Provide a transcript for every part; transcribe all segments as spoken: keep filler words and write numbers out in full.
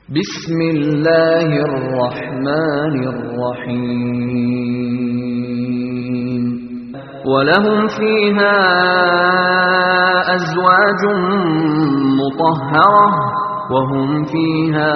ബിസ്മില്ലാഹിർ റഹ്മാനിർ റഹീം. വലഹും ഫീഹാ അസ്വാജും മുതഹ്ഹറ വഹും ഫീഹാ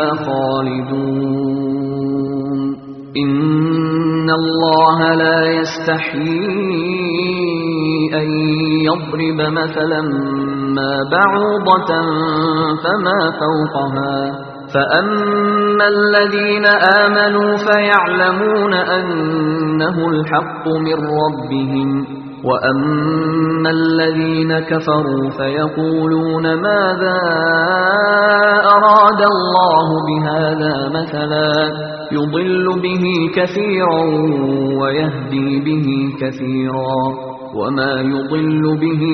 ഖാലിദൂൻ. ഇന്നല്ലാഹ ലാ യസ്തഹീ أن يضرب مثلا ما بعوضة فما فوقها فأما الذين آمنوا فيعلمون أنه الحق من ربهم وأما الذين كفروا فيقولون ماذا أراد الله بهذا مثلا يضل به كثيرا ويهدي به كثيرا وما يضل به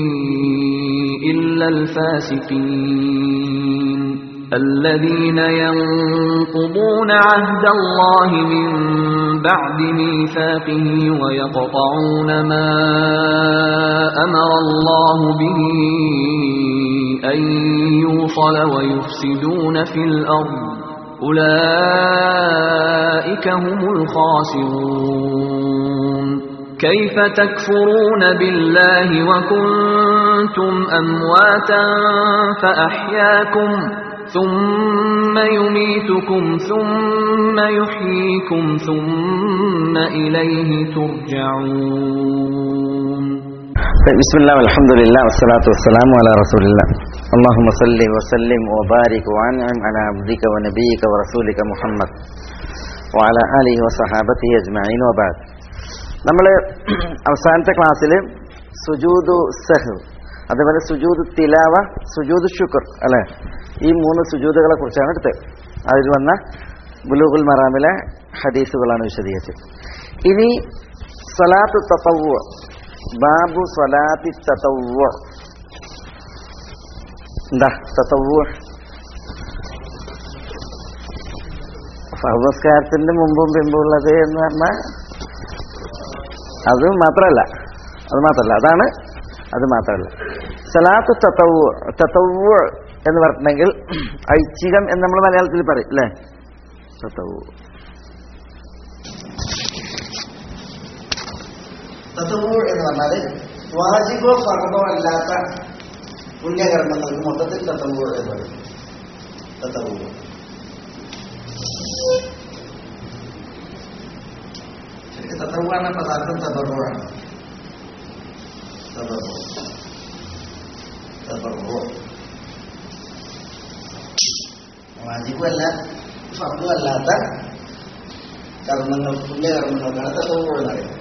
إلا الفاسقين الذين ينقضون عهد الله من بعد ميثاقه ويقطعون ما أمر الله به أن يوصل ويفسدون في الأرض أولئك هم الخاسرون. كيف تكفرون بالله وكنتم أمواتا فأحياكم ثم يميتكم ثم يحييكم ثم إليه ترجعون. بسم الله والحمد لله والصلاة والسلام على رسول الله. اللهم صل وسلم وبارك وأنعم على عبدك ونبيك ورسولك محمد وعلى آله وصحابته أجمعين وبعد. നമ്മൾ അവസാനത്തെ ക്ലാസ്സിൽ സുജൂദു സഹ്, അതുപോലെ സുജൂദ് തിലാവ, സുജൂദ് ശുക്ർ അല്ലെ, ഈ മൂന്ന് സുജൂദുകളെ കുറിച്ചാണ് എടുത്തത്. അതിൽ വന്ന ബുലൂഗുൽ മറാമിലെ ഹദീസുകളാണ് വിശദീകരിച്ചത്. ഇനി സ്വലാത്തു തതവ്വു, ബാബു സ്വലാത്തി തതവ്വു. എന്താ തതവ്വു? ഫർദ് നിസ്കാരത്തിന്റെ മുമ്പും പിമ്പുള്ളത് എന്ന് പറഞ്ഞാൽ അത് മാത്രമല്ല അത് മാത്രമല്ല അതാണ് അത് മാത്രമല്ല സലാത്തു തതവ്വു. തതവ്വു എന്ന് പറഞ്ഞിട്ടുണ്ടെങ്കിൽ ഐച്ഛികം എന്ന് നമ്മൾ മലയാളത്തിൽ പറയും അല്ലേ. തതവ്വു തതവ്വു എന്ന് പറഞ്ഞാൽ വാജിബോ ഫർദോ അല്ലാത്ത പുണ്യകർമ്മങ്ങൾക്ക് മൊത്തത്തിൽ തതവ്വു എന്ന് പറയും. തതവ്വു തതവ്വാണ് പദാർത്ഥം. തബറുവാണ്. തബറു തബറു വാജിബല്ല ഫർദും അല്ലാത്ത കർമ്മങ്ങൾ, പുണ്യകർമ്മങ്ങൾക്കാണ് തതവ്വു എന്ന് പറയുന്നത്.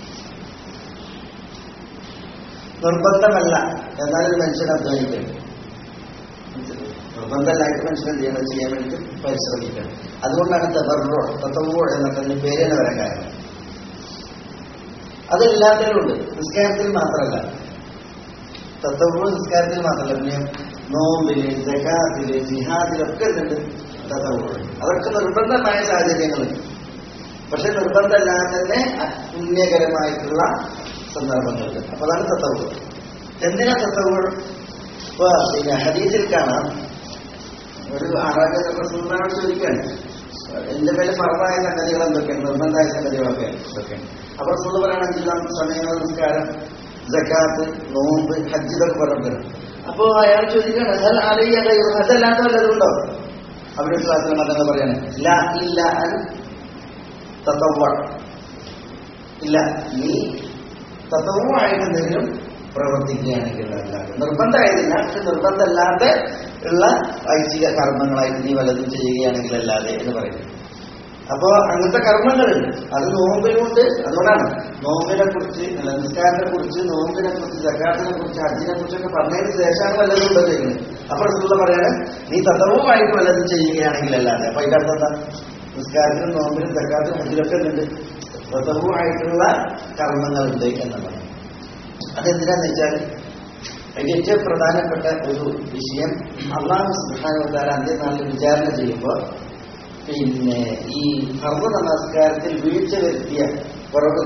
നിർബന്ധമല്ല എന്നാലും മനുഷ്യൻ അധ്വാനിക്കണം. നിർബന്ധമല്ലായിട്ട് മനുഷ്യൻ ചെയ്യണം, ചെയ്യാൻ വേണ്ടി പരിശ്രമിക്കണം. അതുകൊണ്ടാണ് തബറു തതവ്വു എന്നൊക്കെ പേര് തന്നെ വരാൻ കാരണം. അതെല്ലാത്തിലും ഉണ്ട്, നിസ്കാരത്തിൽ മാത്രമല്ല. തതവ്വു നിസ്കാരത്തിൽ മാത്രമല്ല, പിന്നെ നോമ്പില്, സകാത്തില്, ജിഹാദിലൊക്കെ ഉണ്ട് തതവ്വു. അതൊക്കെ നിർബന്ധമായ സാഹചര്യങ്ങളുണ്ട്. പക്ഷെ നിർബന്ധമല്ലാതെ തന്നെ പുണ്യകരമായിട്ടുള്ള സന്ദർഭങ്ങളുണ്ട്. അപ്പൊ അതാണ് തതവ്വു. എന്തിനാ തതവ്വു? ഇപ്പൊ പിന്നെ ഹദീസിൽ കാണാം, ഒരു ആറാം റസൂലിനോട് ചോദിക്കുകയാണ്, എന്റെ പേര് ഫർദായ സംഗതികൾ എന്തൊക്കെയാണ്, നിർബന്ധമായ സംഗതികളൊക്കെ എന്തൊക്കെയാണ്. അപ്പൊ റസൂൽ പറയണ അഞ്ചാം സമയ നമസ്കാരം, സകാത്ത്, നോമ്പ്, ഹജ്ജ് ഇതൊക്കെ പറഞ്ഞത്. അപ്പൊ അയാൾ ചോദിക്കുകയാണ്, അതല്ലാത്ത വല്ലതുണ്ടോ? അവിടെ ക്ലാസ്സിൽ മതങ്ങൾ പറയാണ് ലാ ഇല്ല അൻ തതവ്വ. ഇല്ല, നീ തതവ്വു ആയിട്ട് എന്തെങ്കിലും പ്രവർത്തിക്കുകയാണെങ്കിൽ അല്ലാതെ നിർബന്ധമായതില്ല. പക്ഷെ നിർബന്ധമല്ലാതെ ഉള്ള ഐച്ഛിക കർമ്മങ്ങളായിട്ട് നീ വല്ലതും ചെയ്യുകയാണെങ്കിൽ അല്ലാതെ എന്ന് പറയുന്നത്. അപ്പോ അങ്ങനത്തെ കർമ്മങ്ങളുണ്ട്. അത് നോമ്പിനുണ്ട്. അതുകൊണ്ടാണ് നോമ്പിനെ കുറിച്ച്, അല്ല നിസ്കാരത്തെ കുറിച്ച്, നോമ്പിനെ കുറിച്ച്, സക്കാത്തിനെ കുറിച്ച്, ഹജ്ജിനെ കുറിച്ചൊക്കെ പറഞ്ഞതിന് ശേഷമാണ് വല്ലതും ഉണ്ടോ ചെയ്യുന്നത്. അപ്പൊ റസൂൽ പറയാണ്, നീ തതവ്വുമായിട്ട് വല്ലതും ചെയ്യുകയാണെങ്കിൽ അല്ലാതെ. അപ്പൊ ഇതിന്റെ അർത്ഥം എന്താ? നിസ്കാരത്തിനും നോമ്പിനും സക്കാത്തിനും ഹജ്ജിലൊക്കെ ഉണ്ട് തതവ്വുമായിട്ടുള്ള കർമ്മങ്ങളുണ്ട് എന്നുള്ളത്. അതെന്തിനാന്ന് വെച്ചാൽ അതിന്റെ ഏറ്റവും പ്രധാനപ്പെട്ട ഒരു വിഷയം, അല്ലാഹു സുബ്ഹാനഹു വ തആല അന്ത്യനാളിൽ വിചാരണ ചെയ്യുമ്പോൾ പിന്നെ ഈ ഫർദ് നമസ്കാരത്തിൽ വീഴ്ച വരുത്തിയ കുറവ്,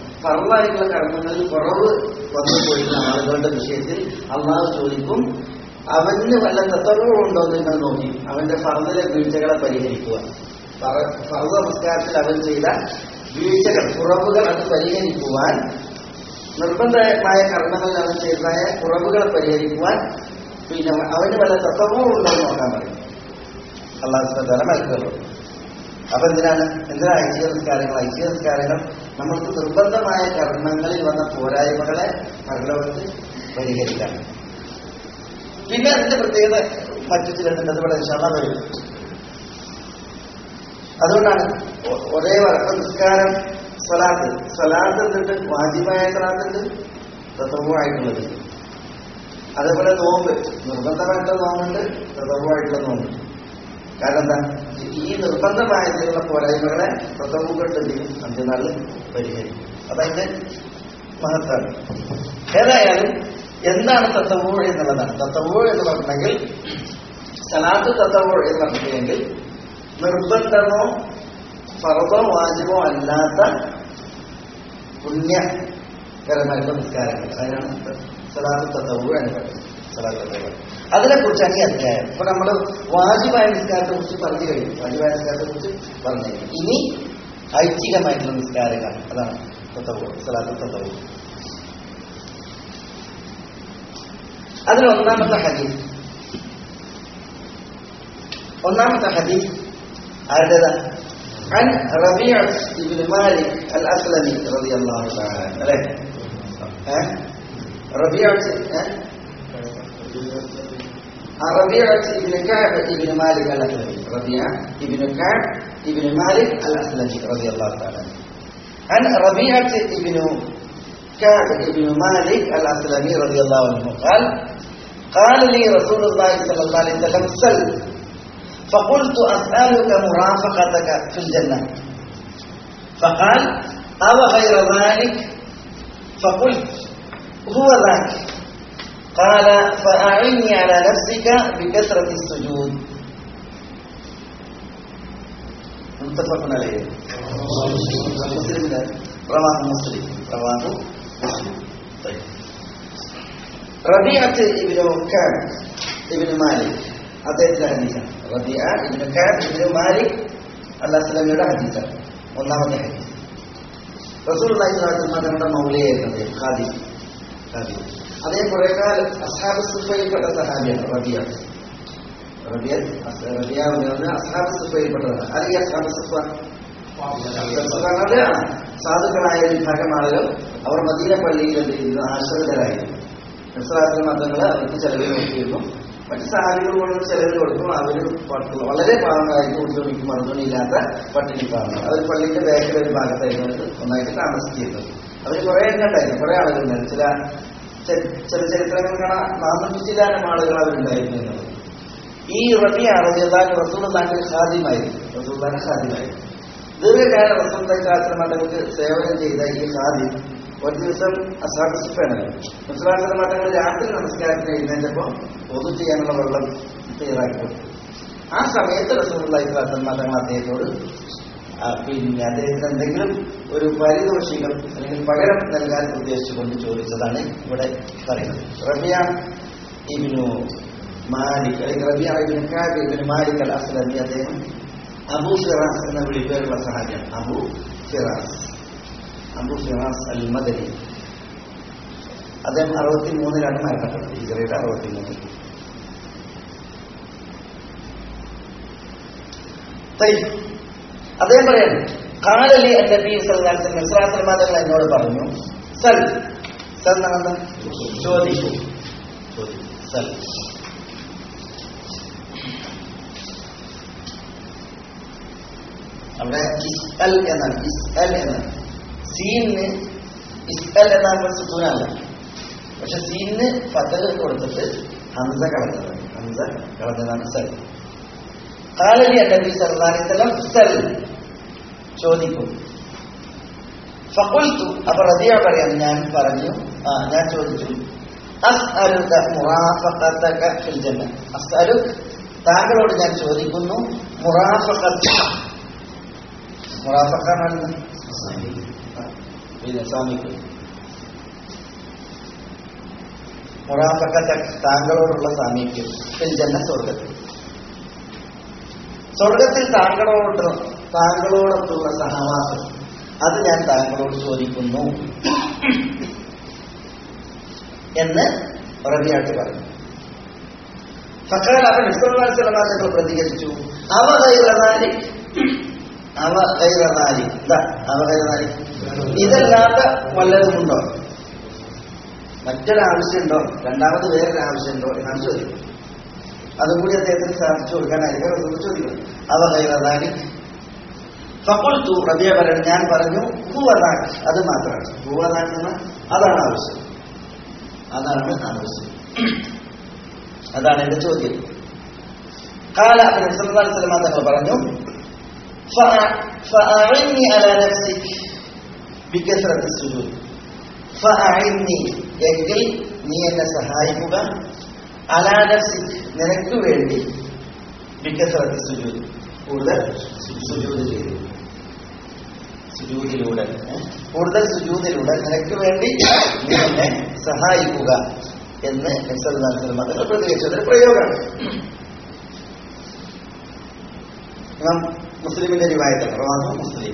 ഫർദായിട്ടുള്ള കർമ്മങ്ങളിൽ കുറവ് വന്നു പോയിരുന്ന ആളുകളുടെ വിഷയത്തിൽ അല്ലാഹു ചോദിക്കും, അവന് വല്ല തത്വങ്ങളുണ്ടോ എന്ന് നിങ്ങൾ നോക്കി അവന്റെ ഫർദിലെ വീഴ്ചകളെ പരിഹരിക്കുക. ഫർദ് നമസ്കാരത്തിൽ അവൻ ചെയ്ത വീഴ്ചകൾ, കുറവുകൾ അത് പരിഹരിക്കുവാൻ, നിർബന്ധമായ കർമ്മങ്ങളിൽ അവൻ ചെയ്തതായ കുറവുകളെ പരിഹരിക്കുവാൻ പിന്നെ അവന് വല്ല തത്വങ്ങളുണ്ടോ എന്ന് നോക്കാൻ പറയും. അള്ളാഹു സുബ്ഹാനഹു വ തആല മലക്കുകളോട്. അപ്പൊ എന്തിനാണ് എന്തിനാ ഐച്ഛിക നിസ്കാരങ്ങൾ? ഐച്ഛിക നിസ്കാരങ്ങൾ നമ്മൾക്ക് നിർബന്ധമായ കർമ്മങ്ങളിൽ വന്ന പോരായ്മകളെ പരലോകത്ത് പരിഹരിക്കാൻ. പിന്നെ അതിന്റെ പ്രത്യേകത മറ്റു ചിലതുണ്ട്, അതുപോലെ ഇൻഷാല്ലാഹ് വരും. അതുകൊണ്ടാണ് ഒരേ വറക്ക നിസ്കാരം, സ്വലാത്ത് സ്വലാത്ത് എന്നിട്ട് വാജിബായ സ്വലാത്തുണ്ട്, തത്വമായിട്ടുള്ളത്. അതേപോലെ നോമ്പ്, നിർബന്ധമായിട്ടുള്ള നോമ്പുണ്ട്, തത്വമായിട്ടുള്ള നോമ്പുണ്ട്. കാരണം എന്താ? ഈ നിർബന്ധമായതിലുള്ള പോരായ്മകളെ തത്വമുകൊണ്ടെങ്കിലും അന്ത്യനാളിൽ പരിഹരിക്കും. അതതിന്റെ മഹത്വമാണ്. ഏതായാലും എന്താണ് തത്വൂ എന്നുള്ളതാണ്. തത്വൂ എന്ന് പറഞ്ഞെങ്കിൽ, സലാത്ത് തത്വൂ എന്ന് പറഞ്ഞിട്ടുണ്ടെങ്കിൽ നിർബന്ധമോ ഫർദോ വാജിബോ അല്ലാത്ത പുണ്യകരമായിട്ടുള്ള നിസ്കാരങ്ങൾ, അതിനാണ് സലാത്ത് തത്വൂ എന്ന് പറയുന്നത്. സലാത്ത് തത്വൂ അതിനെ കുറിച്ചാണ് ഈ അധ്യായം. ഇപ്പൊ നമ്മൾ വാജിബായ നിസ്കാരത്തെ കുറിച്ച് പറഞ്ഞു കഴിഞ്ഞു. വാജിബായ നിസ്കാരത്തെ കുറിച്ച് പറഞ്ഞു കഴിഞ്ഞു. ഇനി ഐച്ഛികമായിട്ടുള്ള നിസ്കാരങ്ങൾ, അതാണ് തത്വൂ, സലാത്ത് തത്വൂ. അതിൽ ഒന്നാമത്തെ ഹദീസ് ഒന്നാമത്തെ ഹദീസ് ആരുടേതാ? عن ربيعة بن مالك الأسلمي رضي الله تعالى عنه. അല്ലേ? ربيعة ربيعة بن كعب بن مالك الأسلمي. ربيعة بن كعب بن مالك الأسلمي رضي الله تعالى عنه. عن ربيعة بن كعب بن مالك الأسلمي رضي الله عنه قال قال لي رسول الله صلى الله عليه وسلم سل فقلت أسألك مرافقتك في الجنة فقال أو غير ذلك فقلت هو ذاك قال فأعني على نفسك بكثرة السجود. متفق عليه. مسلم رواه مسلم رواه مسلم. طيب ربيعة ابن كعب ابن مالك അദ്ദേഹത്തിന്റെ ഹദീസാണ്. റബീഅ ഇബ്നു കഅബ് ഇബ്നു മാലിക് അൽ-അസ്ലമിയുടെ ഹദീസാണ്. ഒന്നാമത്തെ ഹദീസ്. റസൂലുള്ളാഹി സ്വല്ലല്ലാഹു അലൈഹി വസല്ലം തങ്ങളുടെ മൗലയായിരുന്നു, ഖാദിം. ഖാദിം അദ്ദേഹം കുറെ കാലം അസ്ഹാബ് സുഫയിൽപ്പെട്ട സഹാബിയാണ്. റബീഅ റബീഅ റബീഅ അസ്ഹാബ് സുഫയിൽപ്പെട്ടതാണ്. ആരെയും അസ്ഹാബ് സുഫ സാധുക്കളായ ഒരു വിഭാഗം ആളുകൾ അവർ മദീന പള്ളിയിൽ എന്തെയ്യുന്നു? ആശ്രിതരായിരുന്നു. നബി മതങ്ങൾ അവർക്ക് ചെലവിൽ നോക്കിയിരുന്നു. മറ്റു സാഹചര്യങ്ങൾ കൊണ്ട് ചെലവിൽ കൊടുക്കും. അവർ വളരെ പാവങ്ങളായിരിക്കും, ഉദ്യോഗമിക്കും മറുപടിയില്ലാത്ത പട്ടിണി പാവങ്ങൾ. അവർ പള്ളിന്റെ ബാക്കിൽ ഒരു ഭാഗത്തായിരുന്നു ഒന്നായിട്ട് താമസിച്ചിരുന്നത്. അവർ കുറെ എണ്ണം ഉണ്ടായിരുന്നു, കുറെ ആളുകളുണ്ടായിരുന്നു. ചില ചില ചരിത്രങ്ങൾ കാണാൻ നാനൂറ്റി ചില്ലാനം ആളുകൾ അവരുണ്ടായിരുന്നു എന്നുള്ളത്. ഈ റബീഅ റളിയല്ലാഹു റസൂലുള്ളാഹിയുടെ ഖാദിമായിരുന്നു. റസൂലുള്ളാഹിയുടെ ഖാദിമായിരുന്നു. ദീർഘകാലം റസൂലുള്ളാഹി സ്വല്ലല്ലാഹു അലൈഹി വസല്ലം സേവനം ചെയ്ത ഈ ഖാദിം ഒരു ദിവസം അസ്ഹാബ് സുഫയാണല്ലോ, റസൂലുള്ളാഹി സ്വല്ലല്ലാഹു അലൈഹി വസല്ലം രാത്രി നമസ്കാരത്തിന് എഴുന്നേറ്റപ്പോൾ wudu ചെയ്യാനുള്ള വെള്ളം തയ്യാറാക്കി കൊടുത്തു. ആ സമയത്ത് റസൂലുള്ളാഹി സ്വല്ലല്ലാഹു അലൈഹി വസല്ലം തങ്ങൾ അദ്ദേഹത്തോട് പിന്നെ അദ്ദേഹത്തിന് എന്തെങ്കിലും ഒരു പാരിതോഷികം അല്ലെങ്കിൽ പകരം നൽകാൻ ഉദ്ദേശിച്ചുകൊണ്ട് ചോദിച്ചതാണ് ഇവിടെ പറയുന്നത്. റബീഅ ഇബ്നു മാലിക് അല്ലെങ്കിൽ റബീഅ ഇബ്നു കഅബ് ഇബ്നു മാലിക് അൽ-അസ്ലമി അദ്ദേഹം അബൂ ഫിറാസ് എന്ന വിളിപ്പേരുള്ള സഹാബിയാണ്. Abu Firas Abu Firas al Madani. അദ്ദേഹം അറുപത്തി മൂന്നിലാണ് മരണപ്പെട്ടത്. ഹിജ്റയുടെ അറുപത്തി മൂന്നിൽ. അദ്ദേഹം പറയാണ് ഖാലലി അന്നബി സല്ലല്ലാഹു അലൈഹി വസല്ലം സ്വല്ലല്ലാഹു അലൈഹി വസല്ലം എന്നോട് പറഞ്ഞു സൽ സൽ എന്നാണ് ചോദിക്കൂ സൽ. അവിടെ ഇസ്അൽ എന്നാണ് ഇസ്അൽ എന്നാണ് സീന് ഇസ്അൽ എന്നാകുമ്പോൾ സുക്കൂനല്ല. പക്ഷെ സീന് ഫതഹ് കൊടുത്തിട്ട് ഹംസ കളഞ്ഞതാണ്. ഹംസ കളഞ്ഞതാണ് സൽ. ഖാലലി അന്നബി സല്ലല്ലാഹു അലൈഹി വസല്ലം സൽ ചോദിക്കും. ഫഖുൽതു അപ്പോൾ റബീഅ പറയാൻ ഞാൻ പറഞ്ഞു ആ ഞാൻ ചോദിച്ചു അസ്അലുക മുറാഫഖതക ഫിൽ ജന്ന. അസ്അലുക താങ്കളോട് ഞാൻ ചോദിക്കുന്നു മുറാഫഖത. മുറാഫഖ ആണ് പിന്നെ സാമിക്ക് മുറാഫഖത താങ്കളോടുള്ള സാമീപ്യം ഫിൽ ജന്ന സ്വർഗത്തിൽ സ്വർഗത്തിൽ താങ്കളോട് താങ്കളോടൊത്തുള്ള സഹവാസം അത് ഞാൻ താങ്കളോട് ചോദിക്കുന്നു എന്ന് റബിയാട്ട് പറഞ്ഞു. ഫഖാല അവൻ നബി തങ്ങൾ പ്രതികരിച്ചു, അവ ഗൈറദാലി അവ ഗൈറദാലി ഇതാ അവ ഗൈറദാലി ഇതല്ലാത്ത വല്ലതുമുണ്ടോ, മറ്റൊരാവശ്യമുണ്ടോ, രണ്ടാമത് വേറൊരു ആവശ്യമുണ്ടോ എന്നാണ് ചോദിക്കുന്നത്. അതും കൂടി അദ്ദേഹത്തിന് സാധിച്ചു കൊടുക്കാനായിരിക്കും റസൂൽ ചോദിക്കുന്നത്. അവ ഗൈറദാലി ഫഖുൽതു റബിയ പറഞ്ഞു, ഞാൻ പറഞ്ഞു ഹുവദാക് അത് മാത്രമാണ്, ഹുവദാക് എന്ന അതാണ് ആവശ്യം, അതാണ് ആവശ്യം, അതാണ് എന്റെ ചോദ്യം. ഖാല നബി സല്ലല്ലാഹു അലൈഹി വസല്ലം തങ്ങൾ പറഞ്ഞു, ഫഅഇന്നി അലാ നഫ്സിക് ബികസ്റത്തി സുജൂദ് ഫഅഇന്നി എങ്കിൽ നീ എന്നെ സഹായിക്കുക, അലാ നഫ്സിക് നിനക്ക് വേണ്ടി, ബികസ്റത്തി സുജൂദ് കൂടുതൽ സുജൂദ് ചെയ്തു, സുജൂദിലൂടെ കൂടുതൽ സുജൂദിലൂടെ നിനക്ക് വേണ്ടി നീ എന്നെ സഹായിക്കുക എന്ന് നബി സല്ലല്ലാഹു അലൈഹി വസല്ലം തങ്ങൾ പ്രതികരിച്ചതൊരു പ്രയോഗമാണ്. ഇമാം മുസ്ലിമിന്റെ റിവായത്താണ്, റവാഹു മുസ്ലിം.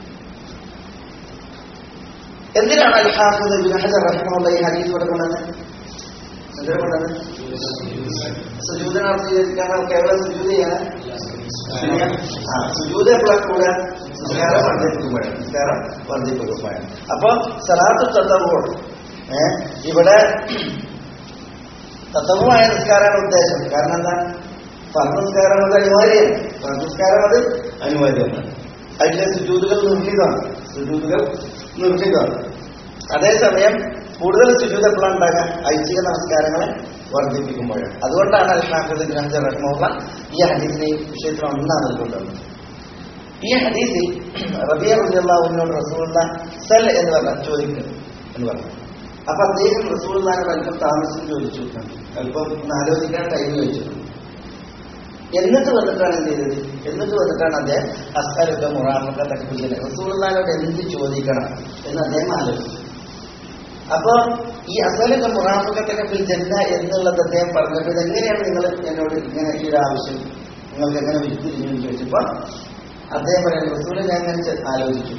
എന്തിനാണ് അൽ ഹാഫിദ് ഇബ്നു ഹജർ റഹിമഹുല്ലാഹി ഈ ഹദീസ് ഇവിടെ കൊണ്ടുവന്നത്? എന്തിനാ കൊണ്ടുവന്നത്? സുജൂദിനർത്ഥം കേവലം സുജൂദ് ചെയ്യാൻ ആ സുജൂദ് എപ്പോഴാണ് കൂടെ നിസ്കാരം വർദ്ധിപ്പിക്കുമ്പോഴാണ് നിസ്കാരം വർദ്ധിപ്പിക്കുമ്പോഴാണ് അപ്പൊ സലാത്തു തത്തവ്വു ഏഹ് ഇവിടെ തത്തവ്വുമായ നിസ്കാരമാണ് ഉദ്ദേശം. കാരണം എന്താ? ഫർദ് നിസ്കാരം അത് അനിവാര്യമാണ്, ഫർദ് നിസ്കാരം അത് അനിവാര്യമാണ്. അതിലെ സുജൂദുകൾ നിർമ്മിതമാണ്, സുജൂദുകൾ നിർമ്മിതമാണ്. അതേസമയം കൂടുതൽ സുജൂദ് എപ്പോഴാണ് ഉണ്ടാകാൻ? ഐച്ഛിക നമസ്കാരങ്ങളെ വർദ്ധിപ്പിക്കുമ്പോഴാണ്. അതുകൊണ്ടാണ് അൽ ഹാഫിദ് ഇബ്നു ഹജർ റഹിമഹുല്ലാഹ് ഈ ഹദീസിനെ വിഷയത്തിൽ ഒന്നാമത് കൊണ്ടുവന്നത്. ഈ ഹദീസിൽ റബിയ റളിയല്ലാഹു അൻഹു റസൂലുള്ളാഹി സൽ എന്ന് പറഞ്ഞ ചോദിക്കുന്നു എന്ന് പറഞ്ഞു. അപ്പൊ അദ്ദേഹം റസൂലുള്ളാഹിനെ അല്പം താമസിച്ച് ചോദിച്ചു, അല്പം ആലോചിക്കാൻ ടൈം ചോദിച്ചു. എന്നിട്ട് വന്നിട്ടാണ് എന്ത് ചെയ്തത്? എന്നിട്ട് വന്നിട്ടാണ് അദ്ദേഹം അസ്അലുക മുറാഫഖത കുല്ലിന റസൂലുള്ളാഹിനോട് എന്ത് ചോദിക്കണം എന്ന് അദ്ദേഹം ആലോചിച്ചു. അപ്പൊ ഈ അസ്അലുക മുറാഫഖത ഫിൽ ജന്ന എന്നുള്ളത് അദ്ദേഹം പറഞ്ഞപ്പോൾ ഇതെങ്ങനെയാണ് നിങ്ങൾ എന്നോട് ഇങ്ങനെ ഈ ഒരു ആവശ്യം നിങ്ങൾക്ക് എങ്ങനെ വിരുദ്ധിരിഞ്ഞു ചോദിച്ചപ്പോ അദ്ദേഹം പറയുന്നത് റസൂല് ഞാൻ അങ്ങനെ ആലോചിച്ചു.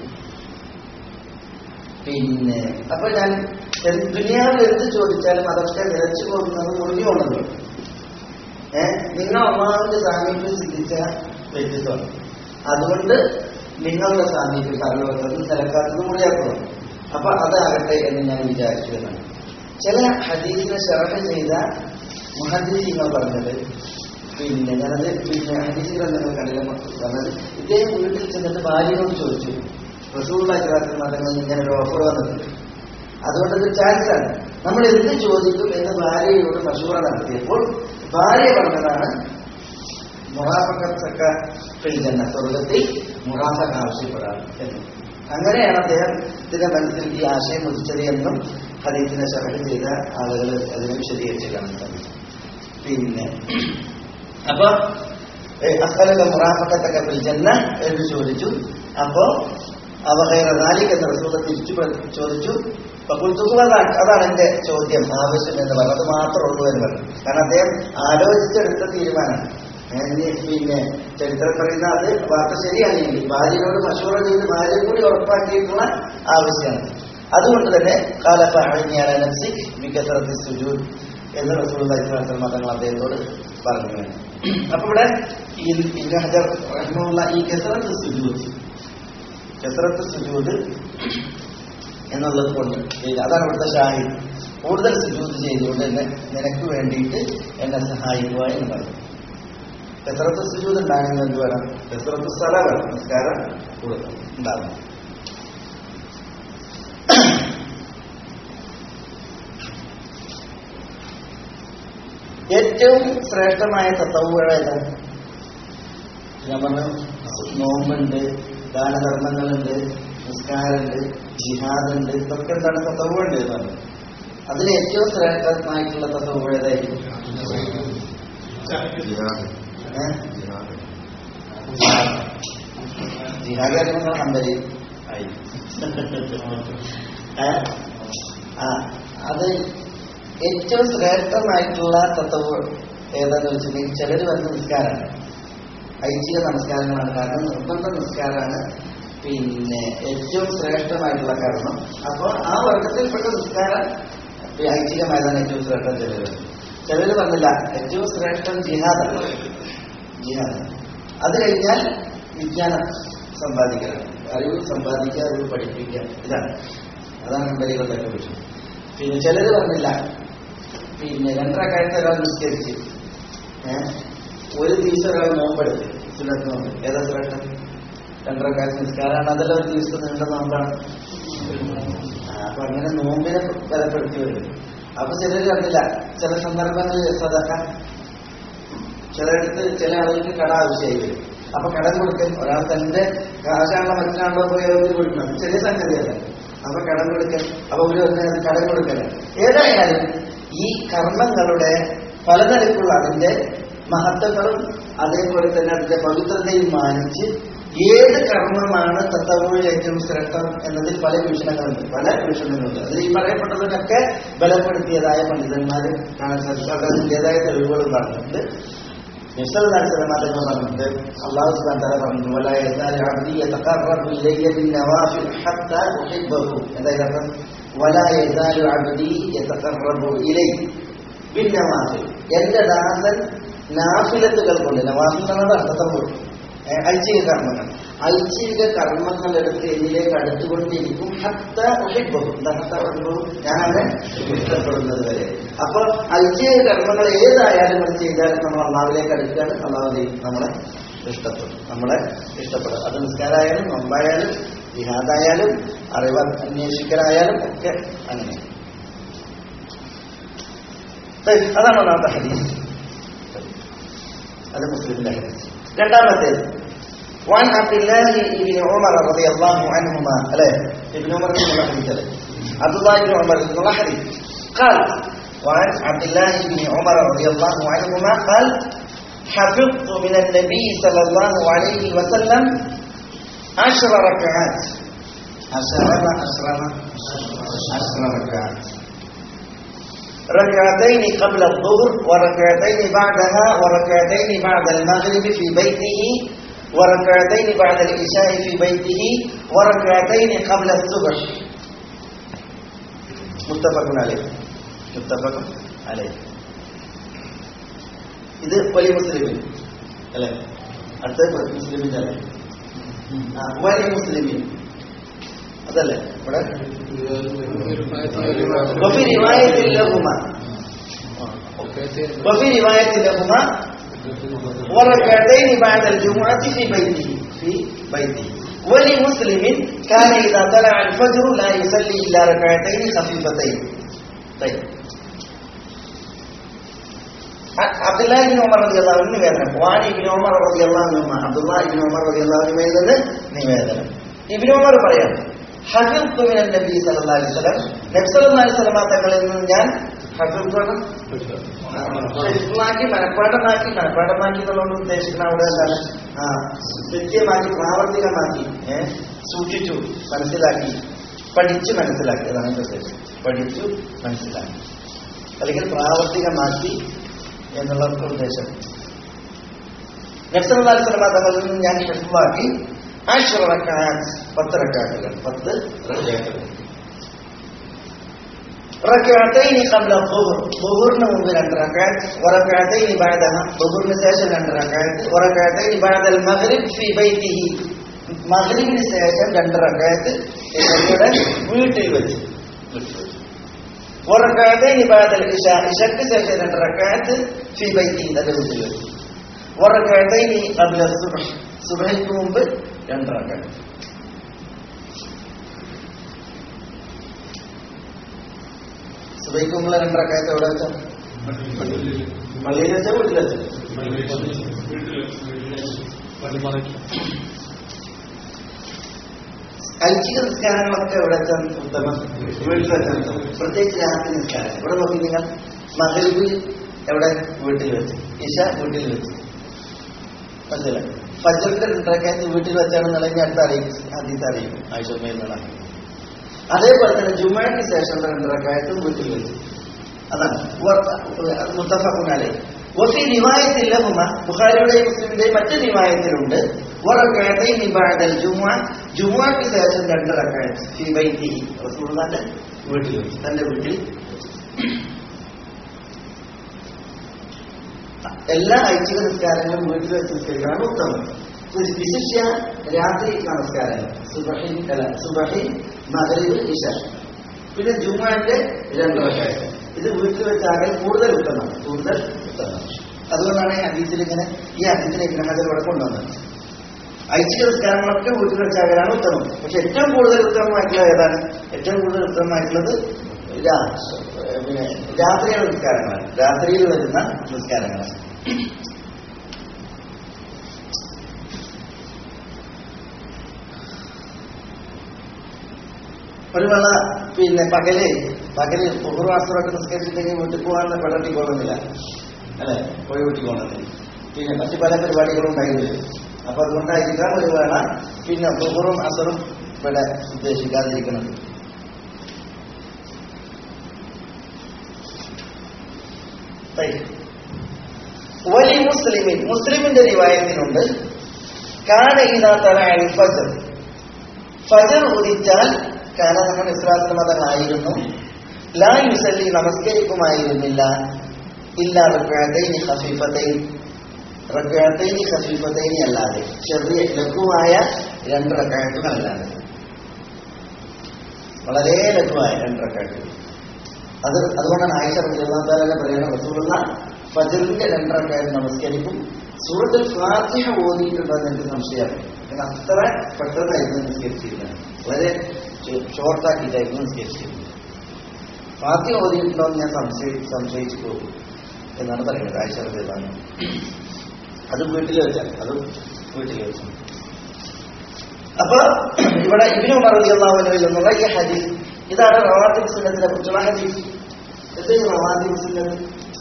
പിന്നെ അപ്പൊ ഞാൻ ദുനിയാവിൽ എന്ത് ചോദിച്ചാലും അതൊക്കെ നിരച്ചു പോകുന്നത് മുറിഞ്ഞുകൊണ്ടല്ലോ. ഏഹ് നിങ്ങൾ അള്ളാഹുവിന്റെ സാമീപ്യം ചിന്തിച്ച വ്യക്തിത്വമാണ്. അതുകൊണ്ട് നിങ്ങളുടെ സാമീപ്യം കർമ്മവത്തതും നിലക്കാത്തതും മുറിയാക്കണം. അപ്പൊ അതാകട്ടെ എന്ന് ഞാൻ വിചാരിച്ചു എന്നാണ്. ചില ഹദീസിനെ ശറഹ് ചെയ്ത മുഹദ്ദിസീങ്ങൾ പറഞ്ഞത്, പിന്നെ ഞാനത് പിന്നെ ഹദീസ് ഗ്രന്ഥങ്ങൾ കണ്ടില്ല പറഞ്ഞത്, ഇദ്ദേഹം വീട്ടിൽ ചെന്നിട്ട് ഭാര്യയോട് ചോദിച്ചു, റസൂലുള്ളാഹി സ്വല്ലല്ലാഹു അലൈഹി വസല്ലം ഇങ്ങനെ ഒരു ഓഫർ വന്നിട്ടുണ്ട്, അതുകൊണ്ടൊരു ചാൻസാണ്, നമ്മൾ എന്ത് ചോദിക്കും എന്ന് ഭാര്യയോട് മശൂറ നടത്തിയപ്പോൾ ഭാര്യ പറഞ്ഞതാണ് മുറാഫഖത ഫിൽ ജന്ന സ്വർഗ്ഗത്തിൽ മുറാഫഖ ആവശ്യപ്പെടാം എന്ന്. അങ്ങനെയാണ് അദ്ദേഹത്തിന്റെ മനസ്സിൽ ഈ ആശയം ഉദിച്ചത് എന്നും ഹദീസിനെ ശറഹ് ചെയ്ത ആളുകൾ അതിനെ വിശദീകരിച്ച് കാണാൻ സാധിക്കും. പിന്നെ അപ്പൊ അസ്അലുക മുറാഫഖത ഫിൽ ജന്ന എന്ന് ചോദിച്ചു. അപ്പോ അവ ഗൈറദാലിക എന്ന റസൂൽ തിരിച്ചു ചോദിച്ചു. അതാണ് എന്റെ ചോദ്യം, ആവശ്യം എന്ന് പറഞ്ഞത് മാത്രമേ ഉള്ളൂ എന്ന് പറഞ്ഞു. കാരണം അദ്ദേഹം ആലോചിച്ചെടുത്ത തീരുമാനമാണ്. പിന്നെ ചരിത്രം പറയുന്ന അത് വാർത്ത ശരിയാണെങ്കിൽ ഭാര്യയോട് മശൂറ ചെയ്ത് ഭാര്യ കൂടി ഉറപ്പാക്കിയിട്ടുള്ള ആവശ്യമാണ്. അതുകൊണ്ട് തന്നെ ഖാലഫ അഅ്നി അലാ നഫ്സിക് ബികസ്റത്തി സുജൂദ് എന്ന് റസൂലുള്ളാഹി സ്വല്ലല്ലാഹു അലൈഹി വസല്ലം അദ്ദേഹത്തോട് പറഞ്ഞു. അപ്പൊ ഇവിടെ ഇബ്നു ഹജർ റഹിമഹുല്ലാഹ് ഈ കസ്റത്ത് സുജൂദ് കസ്റത്ത് സുജൂദ് എന്നുള്ളത് കൊണ്ട് അതാണ് ഇവിടുത്തെ ഷാഹിദ്. കൂടുതൽ സുജൂദ് ചെയ്തുകൊണ്ട് എന്നെ നിനക്ക് വേണ്ടിയിട്ട് എന്നെ സഹായിക്കുക എന്ന് പറഞ്ഞു. കസ്റത്ത് സുജൂദ് ഉണ്ടാകുന്നത് എന്ത് വേണം? കസ്റത്ത് സലാ വേണം, നിസ്കാരം കൂടുതൽ ഉണ്ടാകും. ഏറ്റവും ശ്രേഷ്ഠമായ തത്തവ്വുകൾ ഏതാണ്? ഞാൻ പറഞ്ഞു, നോമ്പുണ്ട്, ദാനധർമ്മങ്ങളുണ്ട്, നിസ്കാരമുണ്ട്, ജിഹാദുണ്ട്, ഇതൊക്കെ എന്താണ് തത്തവ്വുണ്ട് എന്നാണ്. അതിൽ ഏറ്റവും ശ്രേഷ്ഠമായിട്ടുള്ള തത്തവ്വ് ഏതായിരിക്കും? ജിഹാദ് നിങ്ങൾ നമ്പരി ആയി. അത് ഏറ്റവും ശ്രേഷ്ഠമായിട്ടുള്ള തത്വം ഏതാന്ന് വെച്ചിട്ടുണ്ടെങ്കിൽ ചിലർ വരുന്ന നിസ്കാരമാണ്, ഐച്ഛിക നമസ്കാരങ്ങളാണ്. കാരണം നിർബന്ധ നിസ്കാരമാണ് പിന്നെ ഏറ്റവും ശ്രേഷ്ഠമായിട്ടുള്ള കർമ്മം. അപ്പോൾ ആ വർഗത്തിൽപ്പെട്ട നിസ്കാരം ഐച്ഛികമായതാണ് ഏറ്റവും ശ്രേഷ്ഠം. ചിലർ ചിലർ പറഞ്ഞില്ല ഏറ്റവും ശ്രേഷ്ഠം ജിഹാദാണ്. ജിഹാദ് അത് കഴിഞ്ഞാൽ വിജ്ഞാനം സമ്പാദിക്കലാണ്, അറിവ് സമ്പാദിക്കുക, അറിവ് പഠിപ്പിക്കുക, ഇതാണ് അതാണ് അമ്പലികളുടെയൊക്കെ വിഷയം. പിന്നെ ചിലർ പറഞ്ഞില്ല പിന്നെ രണ്ടരക്കാലത്ത് ഒരാൾ നിസ്കരിച്ച് ഏഹ് ഒരു ദിവസം ഒരാൾ നോമ്പെടുത്ത് സുന്നത്ത് നോമ്പ് ഏതാ ശ്രേഷ്ഠം? രണ്ടരക്കാലത്ത് നിസ്കാരമാണ്, അതെല്ലാം ഒരു ദിവസം നീണ്ട നോമ്പാണ്. അപ്പൊ അങ്ങനെ നോമ്പിനെ ബലപ്പെടുത്തി വരും. അപ്പൊ ചിലർ കണ്ടില്ല ചില സന്ദർഭങ്ങളിൽ സദഖ, ചിലയിടത്ത് ചില ആളുകൾക്ക് കട ആവശ്യമായി വരും. അപ്പൊ കടം കൊടുക്കൽ, ഒരാൾ തന്റെ കാശാണോ മറ്റാണോ പോയി അവർക്ക് കൊടുക്കണം, ചെറിയ സംഗതിയല്ല. അപ്പൊ കടം കൊടുക്കൽ, അപ്പൊ ഒരു കടം കൊടുക്കൽ. ഏതായാലും ഈ കർമ്മങ്ങളുടെ പലതരത്തിലുള്ള അതിന്റെ മഹത്വങ്ങളും അതേപോലെ തന്നെ അതിന്റെ പവിത്രതയും മാനിച്ച് ഏത് കർമ്മമാണ് തത്തവ്വുവിൽ ഏറ്റവും ശ്രേഷ്ഠം എന്നതിൽ പല വീക്ഷണങ്ങളുണ്ട്, പല വീക്ഷണങ്ങളുണ്ട്. അതിൽ ഈ പറയപ്പെട്ടതിനൊക്കെ ബലപ്പെടുത്തിയതായ പണ്ഡിതന്മാർ കാണാൻ സാധിക്കും. അവിടെ അതിൻ്റെതായ തെളിവുകളും പറഞ്ഞിട്ടുണ്ട്. നിശ്ചലമാറ്റങ്ങൾ പറഞ്ഞിട്ടുണ്ട്. അള്ളാഹു സുബ്ഹാനഹു വ തആല പറഞ്ഞു, വലാ യസാലു അബ്ദി യതഖറബു ഇലയ്യ ബിന്നവാഫിൽ ഹത്താ ഉഹിബ്ബഹു. എന്താ വലാ യസാലു അബ്ദി യതഖറബു ഇലയ്യ ബിന്നവാഫിൽ, എന്റെ ദാസൻ നാഫിലത്തുകൾ കൊണ്ട്, നവാഫിൽ എന്നാണ് അർത്ഥം, ഐച്ഛിക കർമ്മങ്ങൾ, ഐച്ഛിക കർമ്മങ്ങൾ എടുത്ത് എന്നിലേക്ക് അടുത്തുകൊണ്ടിരിക്കും. ഹത്ത ഉഹിബ്ബഹു, ഞാൻ അവനെ ഇഷ്ടപ്പെടുന്നത് വരെ. അപ്പൊ ഐച്ഛിക കർമ്മങ്ങൾ ഏതായാലും അത് ചെയ്താലും നമ്മൾ അള്ളാഹുവിലേക്ക് അടുക്കുകയാണ്, അള്ളാഹു നമ്മളെ ഇഷ്ടപ്പെടും, നമ്മളെ ഇഷ്ടപ്പെടും. അത് നിസ്കാരമായാലും നോമ്പായാലും ജിഹാദായാലും അറിവ് അന്വേഷിക്കലായാലും ഒക്കെ അങ്ങനെ. അതാണ് ഒന്നാമത്തെ ഹദീസ്, അത് മുസ്ലിമിന്റെ ഹദീസ്. രണ്ടാമത്തേത് وعن عبد الله بن عمر رضي الله عنهما അല്ലേ ابن عمر بن الحديث عبد الله بن عمر بن الحديث قال وعن عبد الله بن عمر رضي الله عنهما قال حفظت من النبي صلى الله عليه وسلم عشر ركعات عشر عشر عشر ركعات ركعتين قبل الظهر وركعتين بعدها وركعتين بعد المغرب في بيته وركعتين بعد العشاء في بيته وركعتين قبل الصبح متفق عليه متفق عليه. ഇത് വലിയ മുസ്ലിമിൻ അല്ലേ, അടുത്ത മുസ്ലിമിന്റെ അല്ലേ, വലിയ മുസ്ലിമിൻ അതല്ലേ ഇവിടെ. وفي رواية لهما وفي رواية لهما وركعتين بعد الجمعة في بيته في بيته ولمسلم كان إذا طلع الفجر لا يصلي إلا ركعتين خفيفتين. طيب عبد الله بن عمر رضي الله عنه നിവേദനം, വാനി ഇബ്നു ഉമർ റളിയല്ലാഹു അൻഹു, അബ്ദുല്ലാഹ് ഇബ്നു ഉമർ റളിയല്ലാഹു അൻഹു നിവേദനം. ഇബ്നു ഉമർ പറയാം, ഹഫിൾതു മിനൻ നബി സല്ലല്ലാഹു അലൈഹി വസല്ലം, നബി സല്ലല്ലാഹു അലൈഹി വസല്ലം തങ്ങളിൽ നിന്ന് ഞാൻ ഹഫിൾതു ാക്കി മനഃപ്പാഠമാക്കി, മനഃപ്പാഠമാക്കി എന്നുള്ളത് ഉദ്ദേശിക്കുന്ന അവിടെ എന്താണ്, ആ കൃത്യമാക്കി പ്രാവർത്തികമാക്കി, ഏഹ് സൂക്ഷിച്ചു, മനസ്സിലാക്കി, പഠിച്ചു മനസ്സിലാക്കി, അതാണ് എന്റെ ഉദ്ദേശം. പഠിച്ചു മനസ്സിലാക്കി അല്ലെങ്കിൽ പ്രാവർത്തികമാക്കി എന്നുള്ള ഉദ്ദേശം. നബി സല്ലല്ലാഹു അലൈഹി വസല്ലം തങ്ങളിൽ നിന്ന് ഞാൻ ഹിഫ്ളാക്കി അശ്റ റക്അത്ത്, പത്ത് റക്അത്തുകൾ, പത്ത് റക്അത്തുകൾ. റക്അത്തൈനി ഖബ്ല الظهر, ളുഹറിന് മുമ്പ് രണ്ട് റക്അത്ത്, വറക്അത്തൈനി ബഅദഹ, ളുഹറിന് ശേഷം രണ്ട് റക്അത്ത്, വറക്അത്തൈനി ബഅദൽ മഗ്രിബ് ഫീ ബൈതിഹി, മഗ്രിബിന് ശേഷം രണ്ട് റക്അത്ത് ഇവിടെ വീട്ടിൽ വെച്ച്, വറക്അത്തൈനി ബഅദൽ ഇശാ, ഇശാക്ക് ശേഷം രണ്ട് റക്അത്ത് ഫീ ബൈതിഹി, തന്റെ വീട്ടിൽ വെച്ച്, വറക്അത്തൈനി ഖബ്ല സുബ്ഹ്, സുബ്ഹിക്ക് മുമ്പ് രണ്ട് റക്അത്ത്. സുബഹിക്ക് മുമ്പ് രണ്ട് റക്അത്ത് എവിടെ വെച്ചാൽ പള്ളിയിൽ വെച്ചാൽ വീട്ടിൽ വെച്ചാൽ ഐച്ഛിക നിസ്കാരങ്ങളൊക്കെ എവിടെ വെച്ചാൽ ഉത്തമം വീട്ടിൽ വെച്ചാൽ ഉത്തമം. പ്രത്യേകിച്ച് രാത്രി നിസ്കാരം ഇവിടെ നോക്കി നിങ്ങൾ, മഗ്രിബ് എവിടെ വീട്ടിൽ വെച്ച്, ഇശ വീട്ടിൽ വെച്ച്, മനസ്സിലായി. ഫജ്റിന്റെ രണ്ടരക്കാലത്ത് വീട്ടിൽ വെച്ചാണെന്നുണ്ടെങ്കിൽ അടുത്ത അറിയിക്കും, ആദ്യത്തെ അറിയിക്കും ആയിഷമ്മ എന്നുള്ള. അതേപോലെ തന്നെ ജുമഅക്ക് ശേഷം രണ്ടരക്കാലത്തും വീട്ടിൽ വെച്ച്, അതാണ് മുത്തഫഖുൻ അലൈഹി. വഫി റിവായത്തിൽ ലഹുമ, ബുഖാരിയുടെയും മുസ്ലിമിന്റെയും മറ്റു റിവായത്തിലുണ്ട് വറകഅതൈനി ബഅദൽ ജുമുഅ, ജുമുഅക്ക് ശേഷം രണ്ട് റക്അത്ത് ഫീ ബൈതിഹി, റസൂലുള്ളാഹിന്റെ വീട്ടിൽ, തന്റെ വീട്ടിൽ. എല്ലാ ഐച്ഛിക നിസ്കാരങ്ങളും വീട്ടിൽ വെച്ച് നിസ്കരിക്കണം ഉത്തമം. വിശിഷ്യ രാത്രി നമസ്കാരങ്ങൾ സുബഹി അല്ല സുബഹി മഗ്രിബ് ഇശ, പിന്നെ ജുമുഅന്റെ രണ്ട് റക്അത്ത്, ഇത് വീട്ടിൽ വെച്ചാകൽ കൂടുതൽ ഉത്തമം, കൂടുതൽ ഉത്തമം. അതുകൊണ്ടാണ് ഹദീസിൽ ഇങ്ങനെ ഈ ഹദീസിനെ ഇബ്നു ഹജർ ഇവിടെ കൊണ്ടുവന്നത്. ഐച്ഛിക നിസ്കാരങ്ങളൊക്കെ വീട്ടിൽ വെച്ചാകലാണ് ഉത്തമം. പക്ഷെ ഏറ്റവും കൂടുതൽ ഉത്തമമായിട്ടുള്ളത് ഏതാണ്? ഏറ്റവും കൂടുതൽ ഉത്തമമായിട്ടുള്ളത് പിന്നെ രാത്രിയുടെ നിസ്കാരങ്ങളാണ്, രാത്രിയിൽ വരുന്ന നിസ്കാരങ്ങളാണ്. ഒരു വേള പിന്നെ പകല് പകല് ബുഹുർ അസ്റൊക്കെ നിസ്കരിച്ചിട്ടുണ്ടെങ്കിൽ വീട്ടിൽ പോകാനുള്ള പെടട്ടി പോകുന്നില്ല അല്ലെ, പോയി വീട്ടിൽ പോകുന്നില്ല. പിന്നെ മറ്റു പല പരിപാടികളും ഉണ്ടായിരുന്നില്ല. അപ്പൊ അതുകൊണ്ടായിരിക്കാം ഒരു വേള പിന്നെ ബുഹുറും അസറും ഇവിടെ ഉദ്ദേശിക്കാതിരിക്കുന്നത്. വലി മുസ്ലിമിൻ, മുസ്ലിമിന്റെ റിവായത്തിനുണ്ട് കാന ഇദാ തലഅൽ ഫജ്ർ, ഫജ്ർ ഉദിച്ചാൽ കാന നമ്മൾ ഇസ്ലാമിന്റെ മതങ്ങളായിരുന്നു ലാ യുസല്ലി, നമസ്കരിക്കുമായിരുന്നില്ല ഇല്ല റക്അതൈനി ഖഫീഫതൈൻ, റക്അതൈനി ഖഫീഫതൈനി അല്ലാതെ, ചെറിയ ലഘുവായ രണ്ട് റക്അത്തുകൾ അല്ലാതെ, വളരെ ലഘുവായ രണ്ട് റക്അത്തുകൾ. അത് അതുകൊണ്ടാണ് ആയിഷ റളിയല്ലാഹു തആല പറയുന്നത് റസൂലുള്ളാഹി ഫജ്റിന്റെ രണ്ട് റക്അത്ത് നമസ്കരിക്കും, സൂറത്തുൽ ഫാത്തിഹ ഓതിയിട്ടുണ്ടോ എന്ന് എനിക്ക് സംശയമാണ്. അത്ര പെട്ടെന്നായിരുന്നു നിസ്കരിച്ചിരുന്നത്, വളരെ ഷോർട്ടാക്കിയിട്ടായിരുന്നു നിസ്കരിച്ചിരുന്നത്. ഫാത്തിഹ ഓതിയിട്ടുണ്ടോ എന്ന് ഞാൻ സംശയി സംശയിച്ചു പോകും എന്നാണ് പറയുന്നത് ആയിഷ റളിയല്ലാഹു അൻഹ. അത് വീട്ടിൽ വെച്ചാൽ അതും വീട്ടിൽ വെച്ചു. അപ്പൊ ഇവിടെ ഇബ്നു ഉമർ റളിയല്ലാഹു അൻഹു എന്നുള്ള ഈ ഹദീസ്, ഇതാണ് റവാത്തിബ് സുന്നത്തിനെ കുറിച്ചുള്ള ഹദീസ്. എന്താണ് റവാത്തിബ് സുന്നത്ത്?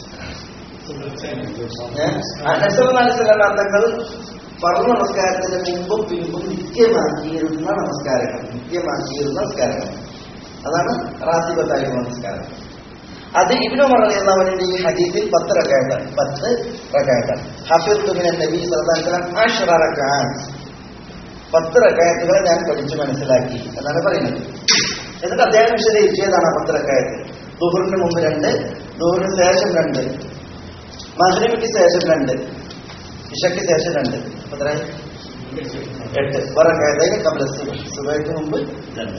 തങ്ങൾ ഫർദ് നമസ്കാരത്തിന് മുമ്പും പിമ്പും നിത്യമാക്കിയിരുന്ന നമസ്കാരങ്ങൾ, നിത്യമാക്കിയിരുന്ന നമസ്കാരങ്ങൾ, അതാണ് റാത്തിബത്തായിരുന്ന നമസ്കാരം. അത് ഇബ്നു ഉമർ റളിയല്ലാഹു അൻഹുവിന്റെ ഈ ഹദീസിൽ പത്ത് റക്അത്താണ്, പത്ത് റക്അത്താണ്. ഹഫിദ്തു മിനൻ നബി സല്ലല്ലാഹു അലൈഹി വസല്ലം അശ്റ റക്അത്ത്, പത്ത് റക്അത്തുകൾ ഞാൻ പഠിച്ചു മനസ്സിലാക്കി എന്നാണ് പറയുന്നത്. എന്നിട്ട് അദ്ദേഹം വിശദീകരിച്ചതാണ് ആ പത്ത് റക്അത്ത്. ദുഹറിന് മുമ്പ് രണ്ട്, ദുഹറിന് ശേഷം രണ്ട്, മഗ്രിബിക്ക് ശേഷം രണ്ട്, ഇശയ്ക്ക് ശേഷം രണ്ട്, എത്രയായി? എട്ട്. വറകഅതൈനി ഖബ്ല സുബ്ഹ്, സുബ്ഹിക്ക് മുമ്പ് രണ്ട്.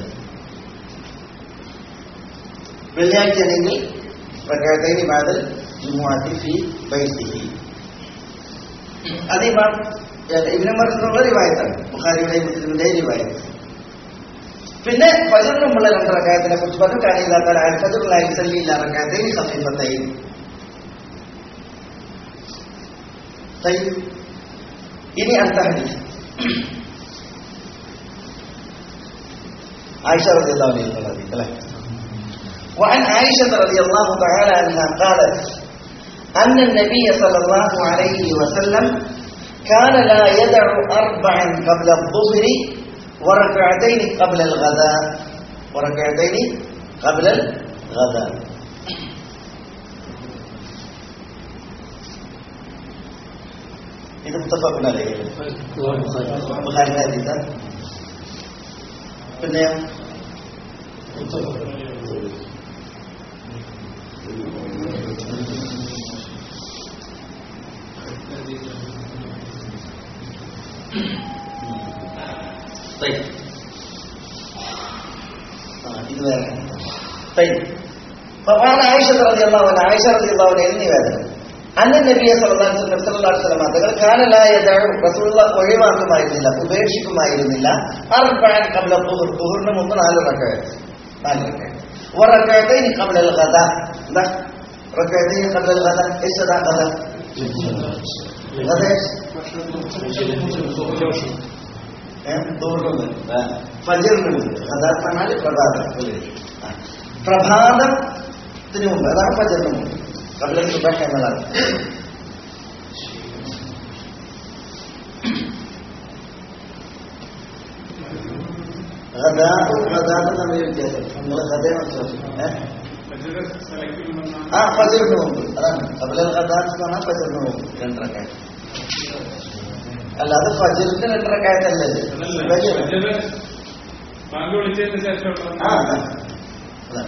വെള്ളിയാഴ്ചയാണെങ്കിൽ റക്അതൈനി ബഅദൽ ജുമുഅത്തി ഫീ ബൈതിഹി. അത് ഇമാം ഇബ്നു ഉമറിനുള്ള റിവായത്താണ്, ബുഖാരിയുടെയും മുസ്ലിമിന്റെയും റിവായത്ത്. പിന്നെ ഫജ്റിന് മുമ്പുള്ള രണ്ട് റക്അത്തിനെ കുറിച്ച് പറഞ്ഞു. കാന ഇദാ തലഅൽ ഫജ്റു ലാ യുസല്ലി ഇല്ലാ റക്അതൈനി ഖഫീഫതൈൻ. ഇനി അടുത്ത ഹദീസ് ആയിഷ റളിയല്ലാഹു അൻഹ അല്ലേ. وعن عائشة رضي الله تعالى عنها قالت أن النبي صلى الله عليه وسلم كان لا يدع أربعا قبل الظهر وركعتين قبل الغداء وركعتين قبل الغداء. ഇത് മുത്തഫഖുൻ അലൈഹി, ബുഖാരിയുടെ ഹദീസാണ്. പിന്നെ ഇത് വേറെ ആയിഷ റളിയല്ലാഹു അൻഹ, ആയിഷ റളിയല്ലാഹു അൻഹ എന്നീ വേദന അന്ന നബിയ സല്ലല്ലാഹു അലൈഹി വസല്ലം തങ്ങൾ കാന ലാ യദഉ, റസൂലുള്ളാഹി ഒഴിവാക്കുമായിരുന്നില്ല, ഉപേക്ഷിക്കുമായിരുന്നില്ല അർബഅൻ ഖബ്ല ദുഹർ, ദുഹറിന് മുമ്പ് നാല് റക്അത്ത്, നാല് റക്അത്ത്. വറക്അതൈനി ഖബ്ല അൽ ഗദാ, എന്താ റക്അതൈനി ഖബ്ല അൽ ഗദാ? ഇശദാ ഗദാ ഗദാ ഏ ദുഹറിന് ഫജ്റിന് മുമ്പ്, ഗദാ പറഞ്ഞാൽ പ്രഭാതം, പ്രഭാതത്തിന് മുമ്പ്, അതാണ് ഫജ്റിന് മുമ്പ്. قبل الصبح എന്നതാണ്. ഗദാഉം ഗദാഉം തമ്മിൽ വ്യത്യാസം. നിങ്ങൾ ഗദയെ മനസ്സിലാക്കി. ആ ഫജറിന് മുമ്പ്, അതാണ് ഖബ്ലൽ ഖദാ എന്ന് പറഞ്ഞാൽ ഫജറിന് മുമ്പ് രണ്ടരക്കായത്ത്. അല്ല, അത് ഫജറിന്റെ രണ്ടരക്കായത്തല്ലേ? ആ അതാണ് അതാണ്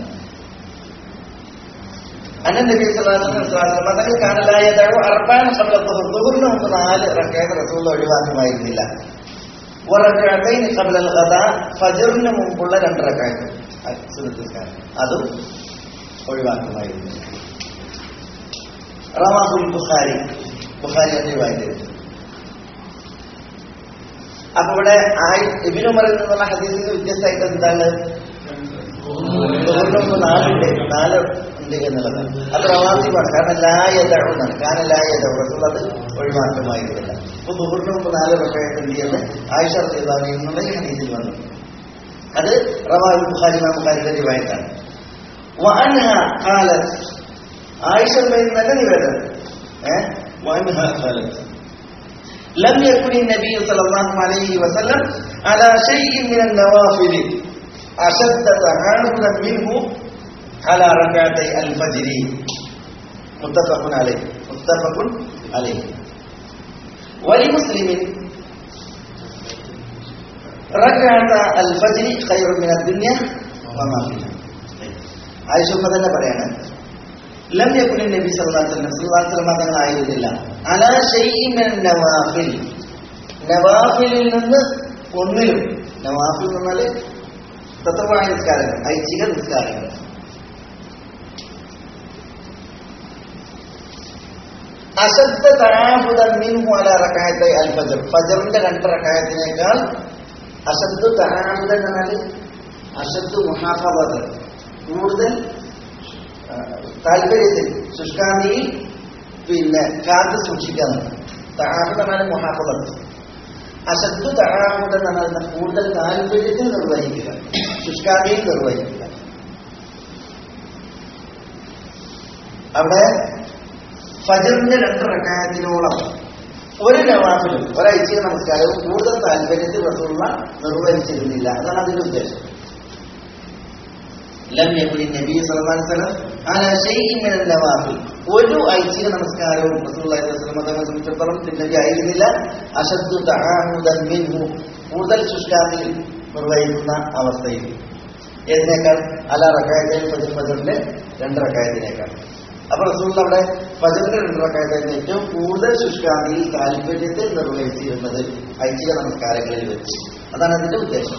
അന്ന നബി സല്ലല്ലാഹു അലൈഹി വസല്ലം തങ്ങൾ കാനലായ ദഅവ അർബഅൻ ഖബ്ല ദുഹർ, ദുഹറിന് മുമ്പ് നാല് റക്അത്ത് റസൂൽ ഒഴിവാക്കുമായിരുന്നില്ല. വറക്അത്തൈൻ ഖബ്ലൽ ഖദാ, ഫജ്റിന് മുമ്പുള്ള രണ്ട് റക്അത്ത് സുന്നത്ത് നിസ്കാരം അതും ഒഴിവാക്കുമായിരുന്നില്ല. റവാഹുൽ ബുഖാരി, ബുഖാരി റിവായത്ത്. അപ്പൊ ഇവിടെ ഇബ്നു ഉമറിൽ നിന്നുള്ള ഹദീസിന് വ്യത്യസ്തമായിട്ട് എന്താണ്? ദുഹറിന് മുമ്പ് നാലുണ്ട്, നാല് ഉണ്ട് എന്നുള്ളതാണ്. അത് റവാസിബാണ്. കാരണം ലായതാണ്, കാരണം ലായതാണ് റസൂൽ അത് ഒഴിവാക്കുമായിരുന്നില്ല. അപ്പൊ ദുഹറിന് മുമ്പ് നാല് റക്അത്ത് ഉണ്ട് എന്ന് ആയിഷ റളിയല്ലാഹു അൻഹ എന്നുള്ള ഈ ഹദീസിൽ വന്നു. അത് റവാഹുൽ ബുഖാരി, ഇമാം ബുഖാരിയുടെ റിവായത്താണ്. വഅൻഹ ഖാലത്, ആയിഷ റളിയല്ലാഹു അൻഹ നിവേദനം, ഏഹ് വഅൻഹ ഖാലത് ലം യകുനി നബി സല്ലല്ലാഹു അലൈഹി വസല്ലം അലാ ശൈഇൻ മിനൻ നവാഫിൽ അശദ്ദ തആഹുദൻ മിൻഹു അലാ റക്അത്തൈ അൽ ഫജ്ർ. മുത്തഫഖുൻ അലൈഹി, മുത്തഫഖുൻ അലൈഹി. വലി മുസ്ലിമിൻ റക്അത്ത അൽ ഫജ്ർ ഖൈറുൻ മിനദ് ദുനിയ വമാ ഫിഹാ. ആയിഷ തന്നെ പറയാണ്, ലം യകുനി നബി സല്ലല്ലാഹു അലൈഹി വസല്ലം സല്ലല്ലാഹു അലൈഹി വസല്ലം തങ്ങൾ ആയിരുന്നില്ല അലാ ശൈഇൻ മിനൻ നവാഫിൽ, നവാഫിലിൽ നിന്ന് ഒന്നിലും, നവാഫിൽ എന്ന് പറഞ്ഞാൽ തത്വമായ നിസ്കാരങ്ങൾ, ഐച്ഛിക നിസ്കാരങ്ങൾ, അശദ്ദ തആഹുദൻ മിൻഹു അലാ റക്അത്തൈ അൽ ഫജ്ർ, ഫജ്റിന്റെ രണ്ട് റക്അത്തിനേക്കാൾ അശദ്ദ തആഹുദൻ എന്നാൽ അശദ്ദ മുഹാഫദത്ത്, കൂടുതൽ താല്പര്യത്തിൽ ശുഷ്കാന്തിയിൽ പിന്നെ കാത്തു സൂക്ഷിക്കാനാണ്. തആഹുദ് എന്നാൽ മുഹാഫദത്ത്, അശദ്ദ തആഹുദൻ എന്നാൽ കൂടുതൽ താല്പര്യത്തിൽ നിർവഹിക്കുക, ശുഷ്കാന്തിയിൽ നിർവഹിക്കുക. അവിടെ ഫജ്റിന്റെ രണ്ട് റക്അത്തിനോളം ഒരു നവാഫിലും ഒരൈച്ഛിക നമസ്കാരവും കൂടുതൽ താല്പര്യത്തിൽ റസൂലുള്ളാഹി നിർവഹിച്ചിരുന്നില്ല. അതാണ് അതിന്റെ ഉദ്ദേശം. ലം യകുനി നബി സല്ലല്ലാഹു അലൈഹി വസല്ലം അലാ ശൈഇൻ മിനൻ നവാഫിൽ, ഒരു ഐച്ഛിക നമസ്കാരവും റസൂലുള്ളാഹി സ്വല്ലല്ലാഹു അലൈഹി വസല്ലം തങ്ങളെ സംബന്ധിച്ചിടത്തോളം നബി ആയിരുന്നില്ല അശദ്ദു തആഹുദൻ മിൻഹു, കൂടുതൽ ശുഷ്കാന്തിയിൽ നിർവഹിക്കുന്ന അവസ്ഥയിൽ. ഏതിനേക്കാൾ? അലാ റക്അത്തൈ ഫജ്ർ, ഫജ്റിന്റെ രണ്ട് റക്അത്തിനേക്കാൾ. അപ്പൊ റസൂൽ അവിടെ ഫജ്റിന്റെ രണ്ട് റക്അത്തിന് ഏറ്റവും കൂടുതൽ ശുഷ്കാന്തിയിൽ താല്പര്യത്തിൽ നിർവഹിച്ചിരുന്നത് ഐച്ഛിക നമസ്കാരങ്ങളിൽ വെച്ച്. അതാണ് അതിന്റെ ഉദ്ദേശം.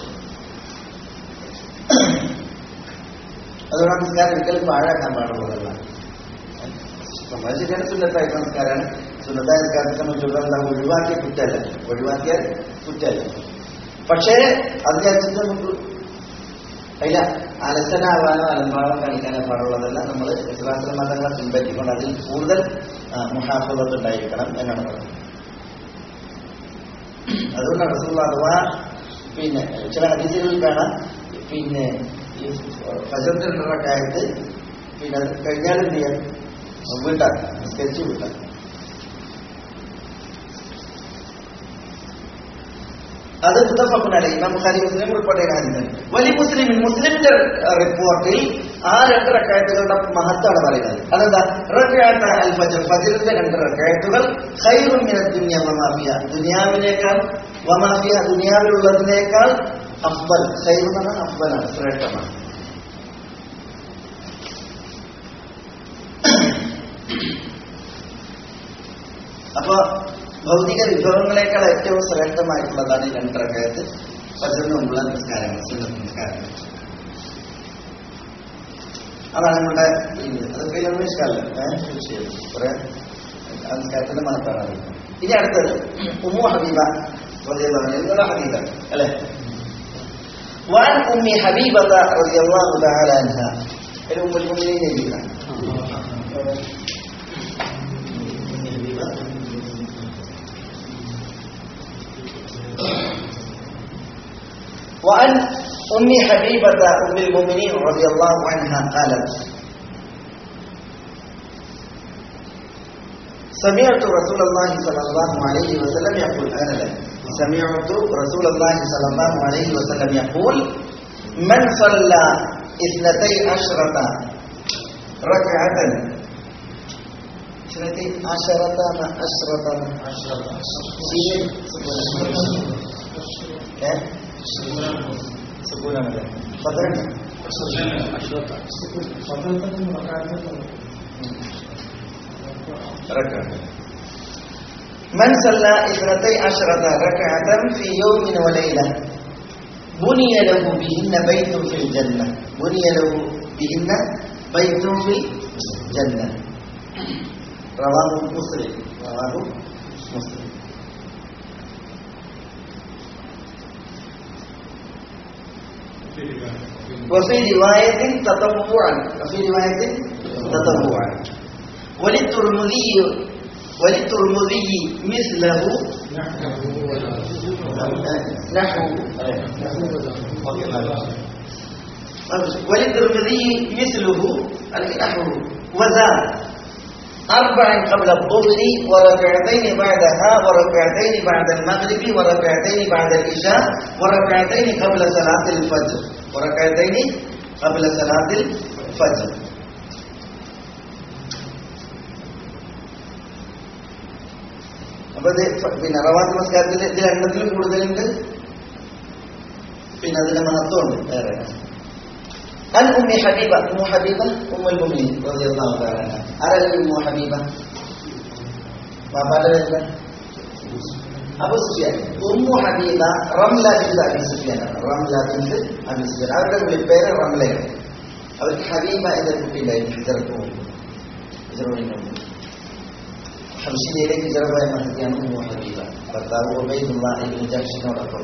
അതുകൊണ്ട് നമസ്കാരം ഒരിക്കലും പാഴാക്കാൻ പാടുള്ളതല്ല. നമ്മൾ ശരിയാണ് സുന്നത്തായ നമസ്കാരമാണ്. സുന്നത്തായ നമസ്കാരത്തെ സംബന്ധിച്ചുള്ള എന്താ, ഒഴിവാക്കിയ കുറ്റല്ല, ഒഴിവാക്കിയാൽ കുറ്റല്ല. പക്ഷേ അത് വിചാരിച്ചിട്ട് നമുക്ക് അതില അലസനാവാനോ അലംഭാവം കാണിക്കാനോ പാടുള്ളതല്ല. നമ്മൾ ഇസ്ലാം മതങ്ങളെ പിൻപറ്റിക്കൊണ്ട് അതിൽ കൂടുതൽ മുഹാഫദത്ത് ഉണ്ടായിരിക്കണം എന്നാണ് പറയുന്നത്. അതുകൊണ്ടാണ് റസൂൽ അഥവാ പിന്നെ ചില ഹദീസുകളിൽ കാണാം, പിന്നെ ഈ ഫജ്റിന്റെ രണ്ട് റക്അത്ത് പിന്നെ അത് കഴിഞ്ഞാൽ എന്ത് ചെയ്യാൻ വിട്ടാൽ സ്കെച്ച് വിട്ടാൽ. അത് മുത്തഫഖുൻ അലൈഹി, ഇമാം ബുഖാരി മുസ്ലിം റിപ്പോർട്ട് ചെയ്യുന്ന ഹദീസാണ്. വലി മുസ്ലിം, മുസ്ലിമിന്റെ റിപ്പോർട്ടിൽ ആ രണ്ട് റക്അത്തുകളുടെ മഹത്വമാണ് പറയുന്നത്. അതെന്താ? റക്അത്ത അൽ ഫജ്ർ, ഫജ്റിന്റെ രണ്ട് റക്അത്തുകൾ ഖൈറുൻ മിനദ് ദുനിയ വമാ ഫിഹാ, ദുനിയാവിനേക്കാൾ വമാ ഫിഹാ ദുനിയാവിലുള്ളതിനേക്കാൾ അഫ്ദൽ, ഖൈർ എന്ന് പറഞ്ഞാൽ അഫ്ദലാണ്, ശ്രേഷ്ഠമാണ്. അപ്പൊ ഭൗതിക വിഭവങ്ങളെക്കാൾ ഏറ്റവും ശ്രേഷ്ഠമായിട്ടുള്ളതാണ് ഈ രണ്ട് റക്അത്ത് ഫജ്റിന് മുമ്പുള്ള നിസ്കാരങ്ങൾ, സുന്നത്ത് നിസ്കാരങ്ങൾ. അതാണ് നമ്മുടെ അതൊക്കെ ഇഷ്ടമല്ല കുറെ നിസ്കാരത്തിന്റെ മഹത്വമാണ്. ഇനി അടുത്തത് ഉമ്മു ഹബീബ എന്നുള്ള ഹദീസാണ് അല്ലെ. وعن أم حبيبة رضي الله تعالى عنها، أم المؤمنين يجينا وعن أم حبيبة أم المؤمنين رضي الله عنها قالت سمعت رسول الله صلى الله عليه وسلم يقول أنا لك سمعت رسول الله صلى الله عليه وسلم يقول من صلى اثنتي عشرة റക്അതൻ ഇസ്നതൈ അശറത അശ്റത അശ്റത സീൻ ഏ സുകൂനാണ് പന്ത്രണ്ട് അശ്റത പന്ത്രണ്ട് റക്അത من صلى اثنتي عشرة ركعة في يوم وليلة بني له بهن بيت في الجنة بني له بهن بيت في الجنة رواه مسلم رواه مسلم وفي رواية تطوعا وفي رواية تطوعا وللترمذي وللترمذي مثله نحو وللترمذي مثله نحو وزاد أربع قبل الظهر وركعتين بعدها وركعتين بعد المغرب وركعتين بعد العشاء وركعتين قبل صلاة الفجر وركعتين قبل صلاة الفجر. അപ്പോൾ പിന്നെ റവാത്ത് നമസ്കാരത്തിൽ ഇതിൽ എണ്ണത്തിലും കൂടുതലുണ്ട്, പിന്നെ അതിന്റെ മഹത്വമുണ്ട് വേറെ. അൻ ഉമ്മി ഹബീബ ഉമ്മു ഹബീബ ഉമ്മുൽ മുഅ്മിനീൻ റളിയല്ലാഹു തആല അൻഹ. ആരാണ് ഉമ്മു ഹബീബ? ബാബാന്റെ പേര് അബൂ സുഫിയാൻ. ഉമ്മു ഹബീബ റംല ബിൻത് അബീ സുഫിയാൻ. റംല ബിൻത് അബീ സുഫിയാൻ അവരുടെ വിളിപ്പേര് റംലയാണ്. അവർക്ക് ഹബീബ എന്നൊരു കുട്ടിയുണ്ടായിരുന്നു. ഹിജറക്ക് ഹിജറ ഹബശിയിലേക്ക് ഹിജറ മഹദിയാണ് ഉമ്മു ഹബീബ. ഭർത്താവ് ഉബൈദുല്ലാഹ് ഇബ്നു ജഹ്ഷിനോടൊപ്പം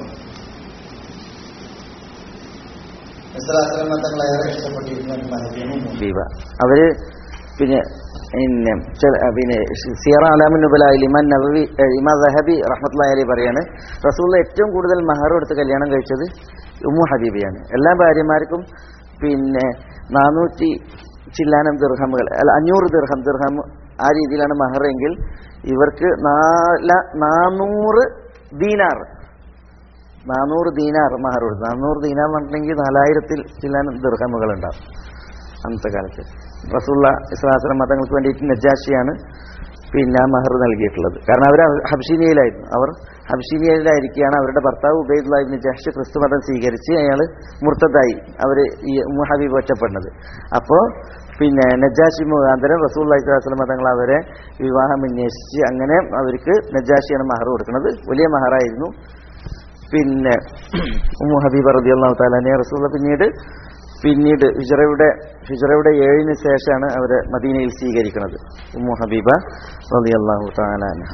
തങ്ങളേറെ ഇഷ്ടപ്പെട്ടിരുന്ന മഹദിയാണ് ഉമ്മു ഹബീബ. അവര് പിന്നെ പിന്നെ സിയറ അലാമുൻ നുബലായിൽ ഇമാം നവവി ഇമാം ദഹബി റഹ്മത്തുള്ളാഹി അലൈഹി പറയാണ്, റസൂലുള്ള ഏറ്റവും കൂടുതൽ മഹർ കൊടുത്ത് കല്യാണം കഴിച്ചത് ഉമ്മു ഹബീബയാണ്. എല്ലാ ഭാര്യമാർക്കും പിന്നെ നാനൂറ്റി ചില്ലാനം ദിർഹമുകൾ അല്ല അഞ്ഞൂറ് ദിർഹം ദിർഹം ആ രീതിയിലാണ് മഹർ എങ്കിൽ ഇവർക്ക് നാല നാനൂറ് ദീനാർ നാനൂറ് ദീനാർ മഹർ കൊടുത്തു. നാനൂറ് ദീനാർ എന്ന് പറഞ്ഞിട്ടുണ്ടെങ്കിൽ നാലായിരത്തിൽ ചില്ലാനം ദിർഹമുകൾ ഉണ്ടാവും അന്നത്തെ കാലത്ത്. റസൂലുള്ള ഇസ്ലാം മതങ്ങൾക്ക് വേണ്ടിയിട്ട് നജാഷിയാണ് പിന്നെ ആ മഹർ നൽകിയിട്ടുള്ളത്. കാരണം അവർ ഹബ്ശീനിയയിലായിരുന്നു. അവർ ഹബ്ശീനിയയിലായിരിക്കുകയാണ് അവരുടെ ഭർത്താവ് ഉബൈദുല്ലാഹ് ഇബ്നു ജഹ്ഷ് ക്രിസ്തു മതം സ്വീകരിച്ച് അയാൾ മുർത്തദായി അവർ ഈ ഉമ്മു ഹബീബ് ഒറ്റപ്പെടുന്നത്. അപ്പോൾ പിന്നെ നജാഷി മുഖാന്തരം റസൂലുള്ളാഹി സ്വല്ലല്ലാഹു അലൈഹി വസല്ലം തങ്ങൾ അവരെ വിവാഹം അന്വേഷിച്ച് അങ്ങനെ അവർക്ക് നജാഷിയാണ് മഹർ കൊടുക്കുന്നത്. വലിയ മഹറായിരുന്നു. പിന്നെ ഉമ്മു ഹബീബ റളിയല്ലാഹു തആല അൻഹ റസൂലുള്ള പിന്നീട് പിന്നീട് ഹിജ്റയുടെ ഹിജ്റയുടെ ഏഴിന് ശേഷമാണ് അവരെ മദീനയിൽ സ്വീകരിക്കുന്നത്. ഉമ്മു ഹബീബ റളിയല്ലാഹു തആല അൻഹ.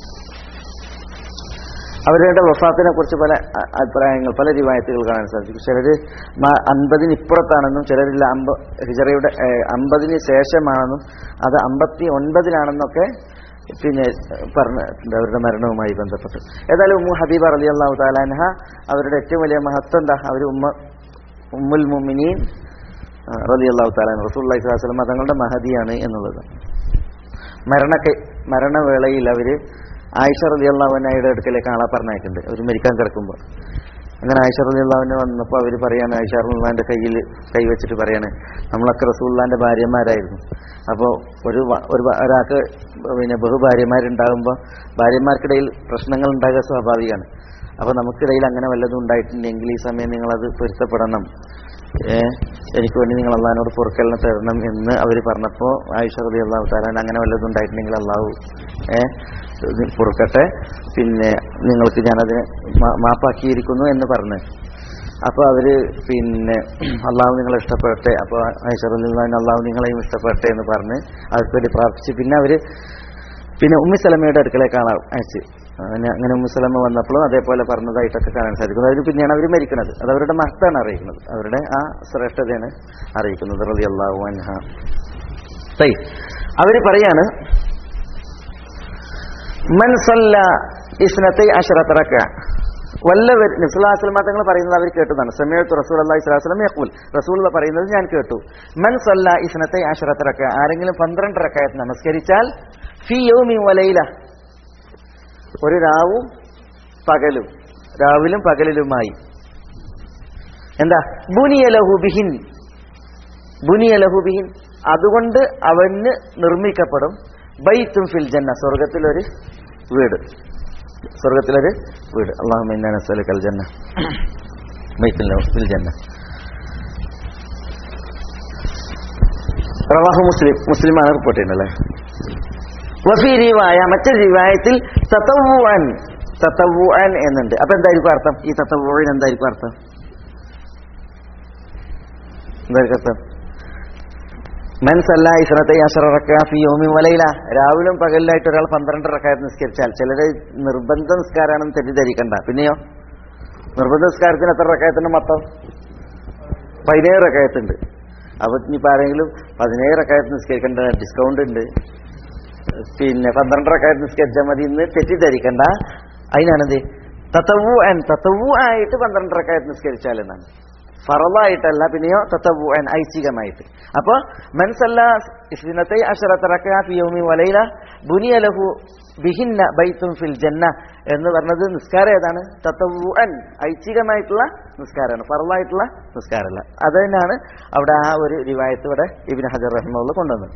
അവരുടെ വഫാത്തിനെ കുറിച്ച് പല അഭിപ്രായങ്ങൾ പല റിവായത്തുകൾ കാണാൻ സാധിക്കും. ചിലർ അൻപതിന് ഇപ്പുറത്താണെന്നും ചിലരില്ല അമ്പ ഹിജറയുടെ അമ്പതിന് ശേഷമാണെന്നും അത് അമ്പത്തി ഒൻപതിലാണെന്നൊക്കെ പിന്നെ പറഞ്ഞിട്ടുണ്ട് അവരുടെ മരണവുമായി ബന്ധപ്പെട്ട്. ഏതായാലും ഉമ്മു ഹബീബ റളിയല്ലാഹു തആല അൻഹ അവരുടെ ഏറ്റവും വലിയ മഹത്വം എന്താ? അവർ ഉമ്മ ഉമ്മുൽ മുഅ്മിനീൻ റളിയല്ലാഹു തആല റസൂലുള്ളാഹി സ്വല്ലല്ലാഹു അലൈഹി വസല്ലം തങ്ങളുടെ മഹദിയാണ് എന്നുള്ളത്. മരണക്കെ മരണവേളയിൽ അവർ ആയിഷ റളിയല്ലാഹു അൻഹയുടെ അടുക്കലേക്ക് ആളെ പറഞ്ഞയക്കുന്നുണ്ട്. അവർ മരിക്കാൻ കിടക്കുമ്പോൾ. അങ്ങനെ ആയിഷ റളിയല്ലാഹു അൻഹ വന്നപ്പോൾ അവർ പറയാണ്, ആയിഷ റളിയല്ലാഹുവിന്റെ കയ്യിൽ കൈവച്ചിട്ട് പറയാണ്, നമ്മളൊക്കെ റസൂലുള്ളാഹിന്റെ ഭാര്യമാരായിരുന്നു. അപ്പോൾ ഒരു ഒരു ഒരാൾക്ക് പിന്നെ ബഹുഭാര്യമാരുണ്ടാകുമ്പോൾ ഭാര്യമാർക്കിടയിൽ പ്രശ്നങ്ങൾ ഉണ്ടാകുക സ്വാഭാവികമാണ്. അപ്പോൾ നമുക്കിടയിൽ അങ്ങനെ വല്ലതും ഉണ്ടായിട്ടുണ്ടെങ്കിൽ ഈ സമയം നിങ്ങളത് പൊരുത്തപ്പെടണം, ഏഹ് എനിക്ക് വേണ്ടി നിങ്ങൾ അള്ളാഹിനോട് പൊറുക്കലിനെ തരണം എന്ന് അവർ പറഞ്ഞപ്പോൾ ആയിഷ റളിയല്ലാഹു തആല അങ്ങനെ വല്ലതും ഉണ്ടായിട്ടുണ്ടെങ്കിൽ അള്ളാഹു ഏഹ് പൊറുക്കട്ടെ, പിന്നെ നിങ്ങൾക്ക് ഞാനതിനെ മാപ്പാക്കിയിരിക്കുന്നു എന്ന് പറഞ്ഞ്. അപ്പോൾ അവർ പിന്നെ അള്ളാഹു നിങ്ങളെ ഇഷ്ടപ്പെടട്ടെ, അപ്പോൾ ആയിഷ റളിയല്ലാഹു അൻഹ അള്ളാഹു നിങ്ങളെയും ഇഷ്ടപ്പെടട്ടെ എന്ന് പറഞ്ഞ് അവർക്ക് വേണ്ടി പ്രാർത്ഥിച്ച് പിന്നെ അവർ പിന്നെ ഉമ്മി സലമയുടെ അടുക്കലേക്കാണ് അയച്ച്. അങ്ങനെ അങ്ങനെ ഉമ്മു സലമ വന്നപ്പോഴും അതേപോലെ പറഞ്ഞതായിട്ടൊക്കെ കാണാൻ സാധിക്കുന്നത്. അതിന് പിന്നെയാണ് അവർ മരിക്കുന്നത്. അത് അവരുടെ മഹത്താണ് അറിയിക്കുന്നത്, അവരുടെ ആ ശ്രേഷ്ഠതയാണ് അറിയിക്കുന്നത് റളിയല്ലാഹു അൻഹ. അവർ പറയാണ്, മൻ സല്ല ഇസ്നതൈ അശറത റക്അ, വല്ലവർ നബി സല്ലല്ലാഹു അലൈഹി വസല്ലം തങ്ങൾ പറയുന്നത് അവർ കേട്ടതാണ്. സമയത്ത് റസൂലുള്ളാഹി സ്വല്ലല്ലാഹു അലൈഹി വസല്ലം യഖൂൽ, റസൂലുള്ള പറയുന്നത് ഞാൻ കേട്ടു. മൻ സല്ല ഇസ്നതൈ അശറത റക്അ, ആരെങ്കിലും പന്ത്രണ്ട് റക്അത്ത് നമസ്കരിച്ചാൽ ഫീ യൗമിൻ വലൈല, ഒരു രാവും പകലും രാവിലും പകലിലുമായി എന്താ ബുനിയ ലഹു ബിഹിൻ ബുനിയ ലഹു ബിഹിൻ അതുകൊണ്ട് അവന് നിർമ്മിക്കപ്പെടും ബൈത്തും ഫിൽ ജന്ന, സ്വർഗത്തിലൊരു വീട്, സ്വർഗത്തിലൊരു വീട്. അല്ലാഹുമ്മ ഇന്നാ നസ്അലുക്കൽ ജന്ന ബൈത്തുൻ ഫിൽ ജന്ന. റവാഹു മുസ്ലിം, മുസ്ലിമാണ് റിപ്പോർട്ട് ചെയ്യുന്നല്ലേ. വഫീ റിവായ, മറ്റൊരു റിവായത്തിൽ തതവ്വുഅൻ, തതവ്വുഅൻ എന്നുണ്ട്. അപ്പൊ എന്തായിരിക്കും അർത്ഥം? ഈ തതവ്വുഅൻ എന്തായിരിക്കും അർത്ഥം? എന്തായിരിക്കും അർത്ഥം? മൻ സല്ല ഇസ്നതൈ അശറ റക്അ ഫീ യൗമിൻ വലൈല, രാവിലും പകലിലായിട്ട് ഒരാൾ പന്ത്രണ്ട് റക്അത്ത് നിസ്കരിച്ചാൽ, ചിലര് നിർബന്ധ നിസ്കാരമാണെന്ന് തെറ്റിദ്ധരിക്കണ്ട. പിന്നെയോ നിർബന്ധ നിസ്കാരത്തിന് എത്ര റക്അത്തുണ്ട്? മൊത്തം പതിനേഴ് റക്അത്തുണ്ട്. അപ്പൊ ഇനിയിപ്പോൾ ആരെങ്കിലും പതിനേഴ് റക്അത്ത് നിസ്കരിക്കേണ്ട, ഡിസ്കൗണ്ട് ഉണ്ട്, പിന്നെ പന്ത്രണ്ട് റക്അത്ത് നിസ്കരിച്ചാൽ മതി എന്ന് തെറ്റിദ്ധരിക്കണ്ട. അതിനാണെന്ത് തതവ്വുഅൻ, തതവ്വുആയിട്ട് പന്ത്രണ്ട് റക്അത്ത് നിസ്കരിച്ചാൽ എന്നാണ്, ഫറളായിട്ടല്ല. പിന്നെയോ തതവ്വുഅൻ, ഐച്ഛികമായിട്ട്. അപ്പൊ മൻ സല്ല ഇസ്നതൈ അശറത റക്അ ഫീ യൗമിൻ വലൈല ബുനിയ ലഹു ബിഹിന്ന ബൈത്തുൻ ഫിൽ ജന്ന എന്ന് പറഞ്ഞത് നിസ്കാരം ഏതാണ്? തതവ്വുഅൻ, ഐച്ഛികമായിട്ടുള്ള നിസ്കാരമാണ്, ഫറളായിട്ടുള്ള നിസ്കാരമല്ല. അത് തന്നെയാണ് അവിടെ ആ ഒരു റിവായത്ത് ഇവിടെ ഇബ്നു ഹജർ റഹിമഹുല്ലാഹ് കൊണ്ടുവന്നത്.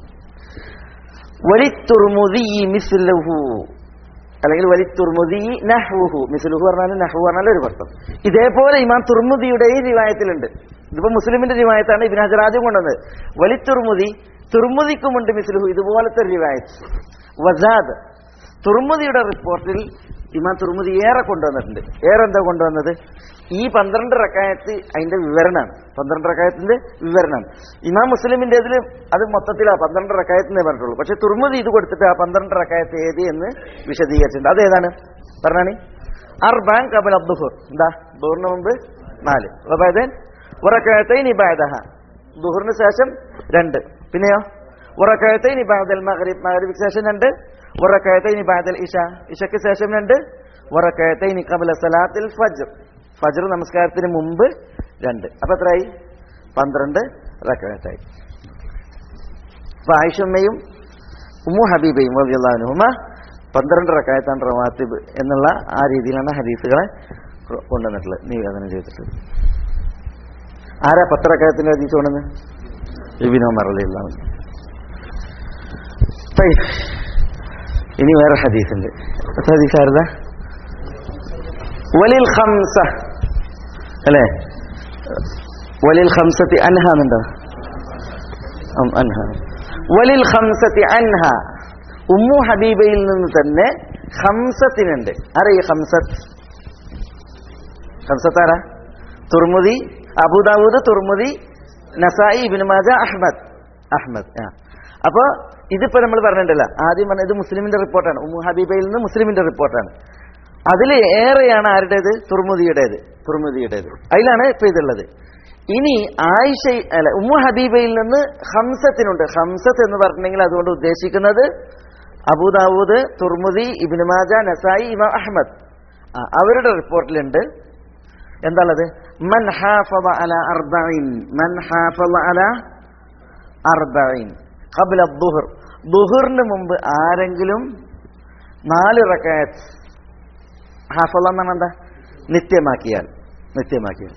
വലിത്തുർമുദി മിസ്ലുഹു, അല്ലെങ്കിൽ വലിത്തുർമുദി നഹ്വുഹു, മിസ്ലുഹു പറഞ്ഞാൽ നഹ്വു പറഞ്ഞാൽ ഒരു അർത്ഥം. ഇതേപോലെ ഇമാം തുർമുദിയുടെ ഈ റിവായത്തിലുണ്ട്. ഇതിപ്പോ മുസ്ലിമിന്റെ റിവായത്താണ്, ഇബ്നു ഹജർ ആദ്യം കൊണ്ടുവന്നത്. വലിത്തുർമുദി, തുർമുദിക്കുമുണ്ട് മിസ്ലുഹു, ഇതുപോലത്തെ ഒരു റിവായത്ത്. വസാദ്, തുർമുദിയുടെ റിപ്പോർട്ടിൽ ഇമാം തുർമുദി ഏറെ കൊണ്ടുവന്നിട്ടുണ്ട്. ഏറെ എന്താ കൊണ്ടുവന്നത്? ഈ പന്ത്രണ്ട് റക്അത്ത് അതിന്റെ വിവരണമാണ്, പന്ത്രണ്ട് റക്അത്തിന്റെ വിവരണമാണ്. ഇമാം മുസ്ലിമിന്റെ ഇതിൽ അത് മൊത്തത്തിൽ ആ പന്ത്രണ്ട് റക്അത്തിനെ പറഞ്ഞിട്ടുള്ളൂ. പക്ഷെ തുർമുദി ഇത് കൊടുത്തിട്ട് ആ പന്ത്രണ്ട് റക്അത്ത് ഏത് എന്ന് വിശദീകരിച്ചിട്ടുണ്ട്. അതേതാണ് പറഞ്ഞാണ്? അർബഅൻ ഖബല അദ്ദുഹർ, എന്താ ദുഹറിന് മുമ്പ് നാല്, വബഅദൻ വറകഅതൈനി ബഅദഹ, ദുഹറിന് ശേഷം രണ്ട്, പിന്നെയോ വറകഅതൈനി ബഅദൽ മഗ്രിബ്, മഗ്രിബിക്ക് ശേഷം രണ്ട്, വറകഅതൈനി ബഅദൽ ഇശ, ഇശയ്ക്ക് ശേഷം രണ്ട്, വറകഅതൈനി ഖബല സലാത്തിൽ ഫജ്ർ, ഫജ്ർ നമസ്കാരത്തിന് മുമ്പ് രണ്ട്. അപ്പൊ എത്രയായി? പന്ത്രണ്ട് റക്അത്തായി. അപ്പൊ ആയിഷമ്മയും ഉമ്മു ഹബീബയും റളിയല്ലാഹു അൻഹുമ പന്ത്രണ്ട് റക്അത്താണ് റവാത്തിബ് എന്നുള്ള ആ രീതിയിലാണ് ഹദീസുകളെ കൊണ്ടുവന്നിട്ടുള്ളത്, നിവേദനം ചെയ്തിട്ടുള്ളത്. ആരാ പത്ത് റക്അത്തിന്റെ ഹദീസ് കൊണ്ടുവന്നത്? ഇബ്നു ഉമർ റളിയല്ലാഹു അൻഹു. ഇനി വേറെ ഹദീസ് ഉണ്ട്. ഹദീസ് ആരുതാ? വലിൽ ഖംസ അല്ലേ, വലിൽ ഖംസത്തി അൻഹ എന്നുണ്ടോ? അൻഹ, വലിൽ ഖംസത്തി അൻഹ, ഉമ്മു ഹബീബയിൽ നിന്ന് തന്നെ ഖംസത്തിനുണ്ട്. ആരാ ഈ ഖംസത്ത്? ഖംസത്ത് ആരാ? Tirmidhi, Abu Dawud, Tirmidhi, Nasai, Ibn Majah, Ahmad. Ahmad ആ അപ്പൊ ഇതിപ്പോ നമ്മൾ പറഞ്ഞിട്ടല്ല, ആദ്യം പറഞ്ഞ ഇത് മുസ്ലിമിന്റെ റിപ്പോർട്ടാണ്, ഉമ്മു ഹബീബയിൽ നിന്ന് മുസ്ലിമിന്റെ റിപ്പോർട്ടാണ്. അതിൽ ഏറെയാണ് ആരുടേത്? തുർമുദിയുടേത്, തുർമുദിയുടേത്. അതിലാണ് ഇപ്പൊ ഇതുള്ളത്. ഇനി ആയിഷ അല്ല ഉമ്മു ഹബീബയിൽ നിന്ന് ഖംസത്തിനുണ്ട്. ഖംസത്ത് എന്ന് പറഞ്ഞിട്ടുണ്ടെങ്കിൽ അതുകൊണ്ട് ഉദ്ദേശിക്കുന്നത് അബൂദാവൂദ്, തുർമുദി, ഇബ്നു മാജ, നസായി, ഇമാം അഹ്മദ് അവരുടെ റിപ്പോർട്ടിലുണ്ട്. എന്താണത്? മൻ ഹാഫള അലാ അർബഈൻ, മൻ ഹാഫള അലാ അർബഈൻ ഖബ്ല അദ്ദുഹർ, ദുഹറിന് മുമ്പ് ആരെങ്കിലും നാല് റക്അത്ത്, ഹാഫള എന്ന് പറഞ്ഞാൽ എന്താ? നിത്യമാക്കിയാൽ, നിത്യമാക്കിയാൽ.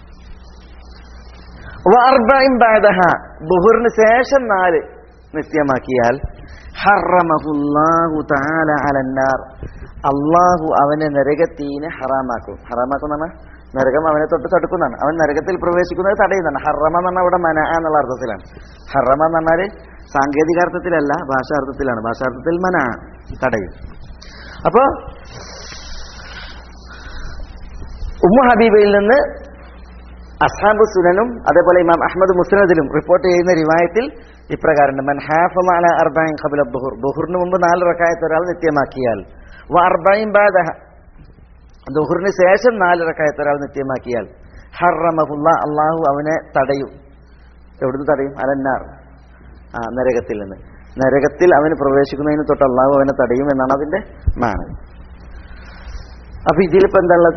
വ അർബഈൻ ബഅദഹ, ദുഹറിന് ശേഷം നാല് നിത്യമാക്കിയാൽ, ഹറമഹുല്ലാഹു തആല അലന്നാർ, അള്ളാഹു അവനെ നരകത്തീനെ ഹറാമാക്കും. ഹറാമാക്കും എന്ന് പറഞ്ഞാൽ നരകം അവനെ തൊട്ട് തടുക്കുന്നതാണ്, അവൻ നരകത്തിൽ പ്രവേശിക്കുന്നത് തടയുന്നതാണ്. ഹറമ എന്ന് പറഞ്ഞാൽ ഇവിടെ മന എന്നുള്ള അർത്ഥത്തിലാണ്. ഹറമ എന്ന് പറഞ്ഞാൽ സാങ്കേതികാർത്ഥത്തിലല്ല, ഭാഷാർത്ഥത്തിലാണ്. ഭാഷാർത്ഥത്തിൽ മന, തടയും. അപ്പോ ഉമ്മു ഹബീബയിൽ നിന്ന് അസ്ഹാബു സുനനും അതേപോലെ ഇമാം അഹ്മദ് മുസ്നദിലും റിപ്പോർട്ട് ചെയ്യുന്ന റിവായത്തിൽ ഇപ്രകാരമുണ്ട്: മൻ ഹാഫള അലാ അർബഈൻ ഖബ്ല അദ്ദുഹർ, ദുഹറിന് മുമ്പ് നാല് റക്അത്ത് ഒരാൾ നിത്യമാക്കിയാൽ, വ അർബഈൻ ബഅദഹ, ദുഹറിന് ശേഷം നാല് റക്അത്ത് ഒരാൾ നിത്യമാക്കിയാൽ, ഹറമഹുല്ലാഹ്, അല്ലാഹു അവനെ തടയും. എവിടുന്ന് തടയും? അലന്നാർ, ആ നരകത്തിൽ നിന്ന്. നരകത്തിൽ അവന് പ്രവേശിക്കുന്നതിന് തൊട്ട് അല്ലാഹു അവനെ തടയും എന്നാണ് അതിന്റെ മാന. അപ്പൊ ഇതിലിപ്പോ എന്താ ഉള്ളത്?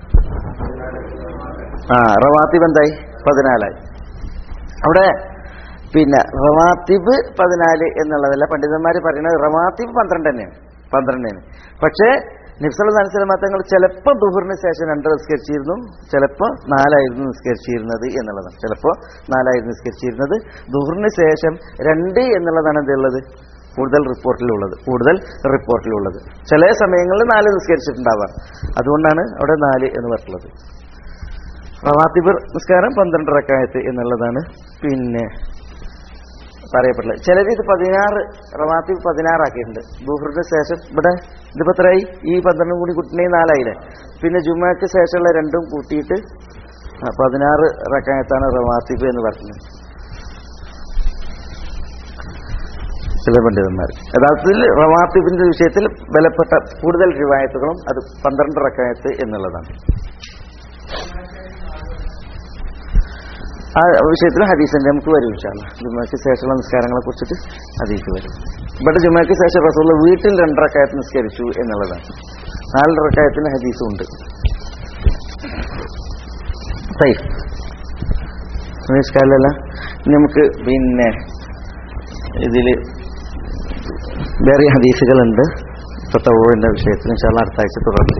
ആ റവാത്തിബ് എന്തായി? പതിനാലായി. അവിടെ പിന്നെ റവാത്തിബ് പതിനാല് എന്നുള്ളതല്ല, പണ്ഡിതന്മാർ പറയുന്നത് റവാത്തിബ് പന്ത്രണ്ട് തന്നെയാണ്, പന്ത്രണ്ട് തന്നെ. പക്ഷേ നബി സല്ലല്ലാഹു അലൈഹി വസല്ലം തങ്ങൾ ചിലപ്പോൾ ദുഹറിന് ശേഷം രണ്ട് നിസ്കരിച്ചിരുന്നു, ചിലപ്പോൾ നാലായിരുന്നു നിസ്കരിച്ചിരുന്നത് എന്നുള്ളതാണ്. ചിലപ്പോൾ നാലായിരുന്നു നിസ്കരിച്ചിരുന്നത്, ദുഹറിന് ശേഷം രണ്ട് എന്നുള്ളതാണ് എന്തുള്ളത് കൂടുതൽ റിപ്പോർട്ടിലുള്ളത് കൂടുതൽ റിപ്പോർട്ടിലുള്ളത് ചില സമയങ്ങളിൽ നാല് നിസ്കരിച്ചിട്ടുണ്ടാവാം. അതുകൊണ്ടാണ് അവിടെ നാല് എന്ന് പറഞ്ഞിട്ടുള്ളത്. റവാത്തിബ് നിസ്കാരം പന്ത്രണ്ട് റക്അത്ത് എന്നുള്ളതാണ് പിന്നെ പറയപ്പെട്ടുള്ളത്. ചിലർ ഇത് പതിനാറ് റവാത്തിബ് പതിനാറാക്കിയിട്ടുണ്ട്. ദുഹറിന് ശേഷം ഇവിടെ ഇതിപ്പോ എത്രയായി? ഈ പന്ത്രണ്ടും കൂടി കൂട്ടിനെ നാലായില്ലേ. പിന്നെ ജുമയ്ക്ക് ശേഷമുള്ള രണ്ടും കൂട്ടിയിട്ട് പതിനാറ് റക്അത്താണ് റവാത്തിബ് എന്ന് പറഞ്ഞത് ചില പണ്ഡിതന്മാർ. യഥാർത്ഥത്തിൽ റവാത്തിബിന്റെ വിഷയത്തിൽ ബലപ്പെട്ട കൂടുതൽ റിവായത്തുകളും അത് പന്ത്രണ്ട് റക്അത്ത് എന്നുള്ളതാണ്. ആ വിഷയത്തിൽ ഹദീസിന്റെ നമുക്ക് വരും ഇൻഷാല്ലാഹ്. ജുമയ്ക്ക് ശേഷമുള്ള നിസ്കാരങ്ങളെ കുറിച്ചിട്ട് ഹദീസ് വരും. ഇവിടെ ജുമയ്ക്ക് ശേഷം റസൂലുള്ളാഹി വീട്ടിൽ രണ്ട് റക്അത്ത് നിസ്കരിച്ചു എന്നുള്ളതാണ്. നാല് റക്അത്തിന് ഹദീസും ഉണ്ട്. നിസ്കാരമല്ല നമുക്ക് പിന്നെ ഇതില് വേറെ ഹദീസുകളുണ്ട് തതവ്വുഇന്റെ വിഷയത്തിൽ. ഇൻഷാല്ലാഹ് അടുത്ത ആഴ്ച തുടർന്ന്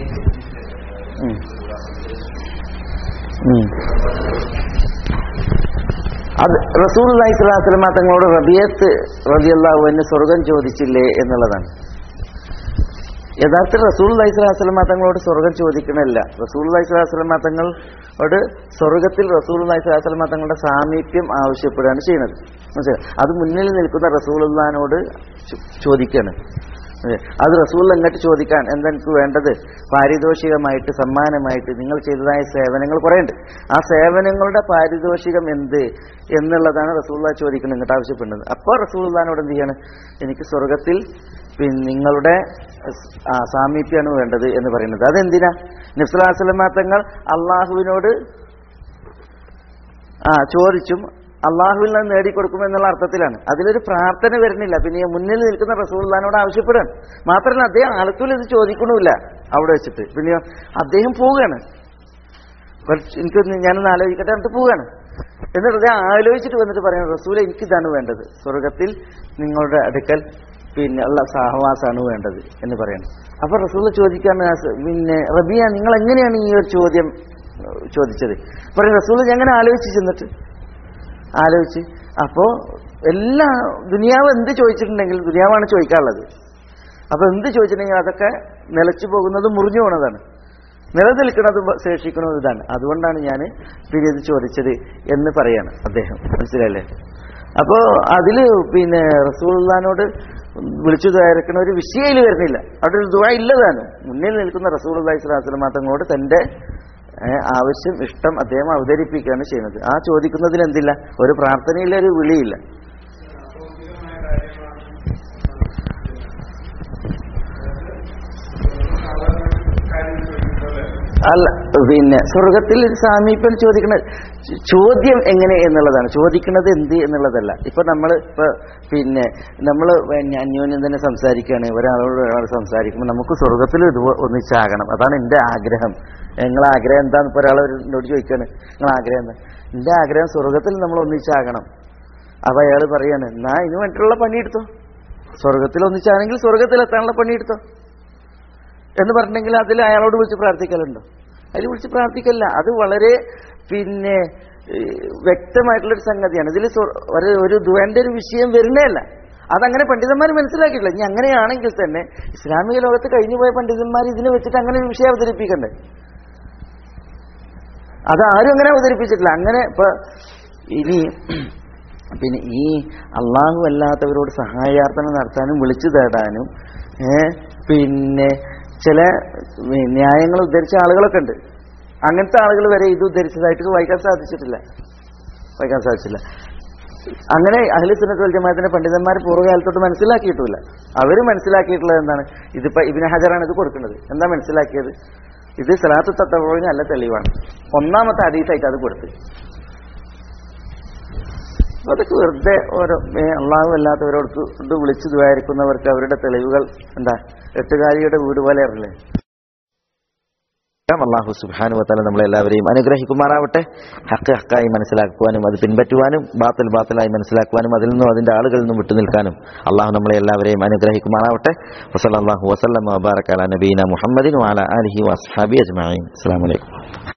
അത് റസൂലുള്ളാഹി സ്വല്ലല്ലാഹു അലൈഹി വസല്ലം തങ്ങളോട് റബിയത്ത് റളിയല്ലാഹു അൻഹു സ്വർഗം ചോദിച്ചില്ലേ എന്നുള്ളതാണ്. യഥാർത്ഥത്തിൽ റസൂലുള്ളാഹി സ്വല്ലല്ലാഹു അലൈഹി വസല്ലം തങ്ങളോട് സ്വർഗം ചോദിക്കണമല്ല. റസൂലുള്ളാഹി സ്വല്ലല്ലാഹു അലൈഹി വസല്ലം തങ്ങളോട് സ്വർഗത്തിൽ റസൂലുള്ളാഹി സ്വല്ലല്ലാഹു അലൈഹി വസല്ലം തങ്ങളുടെ സാമീപ്യം ആവശ്യപ്പെടുകയാണ് ചെയ്യുന്നത്. മനസ്സിലായോ? അത് മുന്നിൽ നിൽക്കുന്ന റസൂലുള്ളാഹിനോട് ചോദിക്കുകയാണ്. അത് റസൂൽ അങ്ങോട്ട് ചോദിക്കാൻ എന്താ എനിക്ക് വേണ്ടത്? പാരിതോഷികമായിട്ട് സമ്മാനമായിട്ട് നിങ്ങൾ ചെയ്തതായ സേവനങ്ങൾ കുറേ ഉണ്ട്. ആ സേവനങ്ങളുടെ പാരിതോഷികം എന്ത് എന്നുള്ളതാണ് റസൂലുള്ളാഹി ചോദിക്കുന്നത്, ഇങ്ങോട്ട് ആവശ്യപ്പെടുന്നത്. അപ്പോൾ റസൂലുള്ളാഹിനോട് എന്ത് ചെയ്യാണ്? എനിക്ക് സ്വർഗത്തിൽ പിന്നെ നിങ്ങളുടെ സാമീപ്യമാണ് വേണ്ടത് എന്ന് പറയുന്നത്. അതെന്തിനാ? നബി സല്ലല്ലാഹു അലൈഹി വസല്ലം തങ്ങൾ അള്ളാഹുവിനോട് ആ ചോദിച്ചും അള്ളാഹുവിൽ നിന്ന് നേടിക്കൊടുക്കുമെന്നുള്ള അർത്ഥത്തിലാണ്. അതിലൊരു പ്രാർത്ഥന വരുന്നില്ല. പിന്നെ മുന്നിൽ നിൽക്കുന്ന റസൂലുള്ളാഹിനോട് ആവശ്യപ്പെടാൻ മാത്രമല്ല, അദ്ദേഹം ആലത്തൂൽ ഇത് ചോദിക്കണമില്ല അവിടെ വെച്ചിട്ട്. പിന്നെ അദ്ദേഹം പോവുകയാണ്. എനിക്ക് ഞാനൊന്ന് ആലോചിക്കട്ടെ എന്നിട്ട് പോവുകയാണ്. എന്നിട്ട് അദ്ദേഹം ആലോചിച്ചിട്ട് വന്നിട്ട് പറയുന്നത്, റസൂലെ എനിക്കിതാണ് വേണ്ടത്, സ്വർഗത്തിൽ നിങ്ങളുടെ അടുക്കൽ പിന്നെ ഉള്ള സഹവാസാണ് വേണ്ടത് എന്ന് പറയണം. അപ്പൊ റസൂൽ ചോദിക്കാണ്, പിന്നെ റബിയ നിങ്ങൾ എങ്ങനെയാണ് ഈ ഒരു ചോദ്യം ചോദിച്ചത്? പറയും റസൂൽ എങ്ങനെ ആലോചിച്ച് ചെന്നിട്ട് ആലോചിച്ച് അപ്പോൾ എല്ലാ ദുനിയാവ് എന്ത് ചോദിച്ചിട്ടുണ്ടെങ്കിൽ ദുനിയാവാണ് ചോദിക്കാനുള്ളത്. അപ്പൊ എന്ത് ചോദിച്ചിട്ടുണ്ടെങ്കിൽ അതൊക്കെ നിലച്ചു പോകുന്നതും മുറിഞ്ഞു പോകുന്നതാണ്, നിലനിൽക്കുന്നതും ശേഷിക്കുന്നതും ഇതാണ്. അതുകൊണ്ടാണ് ഞാൻ പിന്നെ ഇത് ചോദിച്ചത് എന്ന് പറയാണ് അദ്ദേഹം. മനസ്സിലല്ലേ? അപ്പോൾ അതില് പിന്നെ റസൂലുള്ളാഹിനോട് വിളിച്ചു തയ്യാറെടുക്കുന്ന ഒരു വിഷയയിൽ വരുന്നില്ല. അവിടെ ഒരു ദുആ ഇല്ലതാണ്. മുന്നിൽ നിൽക്കുന്ന റസൂലുള്ളാഹി സ്വല്ലല്ലാഹു അലൈഹി വസല്ലം തങ്ങളോട് തന്റെ ആവശ്യം ഇഷ്ടം അദ്ദേഹം അവതരിപ്പിക്കുകയാണ് ചെയ്യുന്നത്. ആ ചോദിക്കുന്നതിൽ എന്തില്ല, ഒരു പ്രാർത്ഥനയില്ല, ഒരു വിളിയില്ല. അല്ല, പിന്നെ സ്വർഗത്തിൽ ഒരു സാമീപ്യം ചോദിക്കുന്ന ചോദ്യം എങ്ങനെ എന്നുള്ളതാണ്, ചോദിക്കുന്നത് എന്ത് എന്നുള്ളതല്ല. ഇപ്പൊ നമ്മൾ ഇപ്പൊ പിന്നെ നമ്മൾ അന്യോന്യം തന്നെ സംസാരിക്കുകയാണ്, ഒരാളോട് ഒരാൾ സംസാരിക്കുമ്പോൾ നമുക്ക് സ്വർഗത്തിൽ ഇത് ഒന്നിച്ചാകണം, അതാണ് എൻ്റെ ആഗ്രഹം. നിങ്ങളെ ആഗ്രഹം എന്താന്ന് ഇപ്പൊ ഒരാൾ എന്നോട് ചോദിക്കാണ്, നിങ്ങളെ ആഗ്രഹം എന്താ? എൻ്റെ ആഗ്രഹം സ്വർഗത്തിൽ നമ്മൾ ഒന്നിച്ചാകണം. അപ്പൊ അയാൾ പറയാണ്, എന്നാ ഇതിന് വേണ്ടിയിട്ടുള്ള പണിയെടുത്തോ, സ്വർഗത്തിൽ ഒന്നിച്ചാണെങ്കിൽ സ്വർഗത്തിലെത്താനുള്ള പണിയെടുത്തോ എന്ന് പറഞ്ഞിട്ടുണ്ടെങ്കിൽ അതിൽ അയാളോട് വിളിച്ച് പ്രാർത്ഥിക്കലുണ്ടോ? അതിൽ വിളിച്ച് പ്രാർത്ഥിക്കല്ല. അത് വളരെ പിന്നെ വ്യക്തമായിട്ടുള്ളൊരു സംഗതിയാണ്. ഇതിൽ ഒരു ദുആന്റെ ഒരു വിഷയം വരുന്നേ അല്ല. അതങ്ങനെ പണ്ഡിതന്മാർ മനസ്സിലാക്കിയിട്ടില്ല. ഇനി അങ്ങനെയാണെങ്കിൽ തന്നെ ഇസ്ലാമിക ലോകത്ത് കഴിഞ്ഞുപോയ പണ്ഡിതന്മാർ ഇതിനെ വെച്ചിട്ട് അങ്ങനെ ഒരു വിഷയം അവതരിപ്പിക്കണ്ടേ? അതാരും അങ്ങനെ അവതരിപ്പിച്ചിട്ടില്ല. അങ്ങനെ ഇപ്പൊ ഇനി പിന്നെ ഈ അള്ളാഹു അല്ലാത്തവരോട് സഹായാർത്ഥന നടത്താനും വിളിച്ചു തേടാനും ഏഹ് പിന്നെ ചില ന്യായങ്ങൾ ഉദ്ധരിച്ച ആളുകളൊക്കെ ഉണ്ട്. അങ്ങനത്തെ ആളുകൾ വരെ ഇത് ഉദ്ധരിച്ചതായിട്ട് വായിക്കാൻ സാധിച്ചിട്ടില്ല വായിക്കാൻ സാധിച്ചില്ല അങ്ങനെ അഹ്ലു സുന്നത്ത് വൽ ജമാഅത്തിന്റെ പണ്ഡിതന്മാർ പൂർവ്വകാലത്തോട്ട് മനസ്സിലാക്കിയിട്ടില്ല. അവർ മനസ്സിലാക്കിയിട്ടുള്ളത് എന്താണ്? ഇതിപ്പോ ഇബ്നു ഹജറാണ് ഇത് കൊടുക്കുന്നത്. എന്താ മനസ്സിലാക്കിയത്? ഇത് സലാത്തു തത്തവ്വുഇന് നല്ല തെളിവാണ്. ഒന്നാമത്തെ ഹദീസായിട്ട് അത് കൊടുത്ത്. അതൊക്കെ വെറുതെ ഓരോ അള്ളാഹു അല്ലാത്തവരോട് വിളിച്ചു ദ്വാരിക്കുന്നവർക്ക് അവരുടെ തെളിവുകൾ എന്താ എട്ടുകാലിയുടെ വീട് പോലെ അറിയില്ലേ? അല്ലാഹു സുബ്ഹാനഹു വ തആല നമ്മളെല്ലാവരെയും അനുഗ്രഹിക്കുമാറാവട്ടെ. ഹഖ് ഹഖായി മനസ്സിലാക്കുവാനും അത് പിൻപറ്റുവാനും ബാത്തിൽ ബാത്തിലായി മനസ്സിലാക്കുവാനും അതിൽ നിന്നും അതിന്റെ ആളുകളിൽ നിന്നും വിട്ടുനിൽക്കാനും അള്ളാഹു നമ്മളെ എല്ലാവരെയും അനുഗ്രഹിക്കുമാറാവട്ടെ. വസല്ലല്ലാഹു വസല്ലമ വബാറക അലാ നബീന മുഹമ്മദിൻ വഅലാ ആലിഹി വഅസ്ഹാബിഹി അജ്മഈൻ. അസ്സലാമു അലൈക്കും.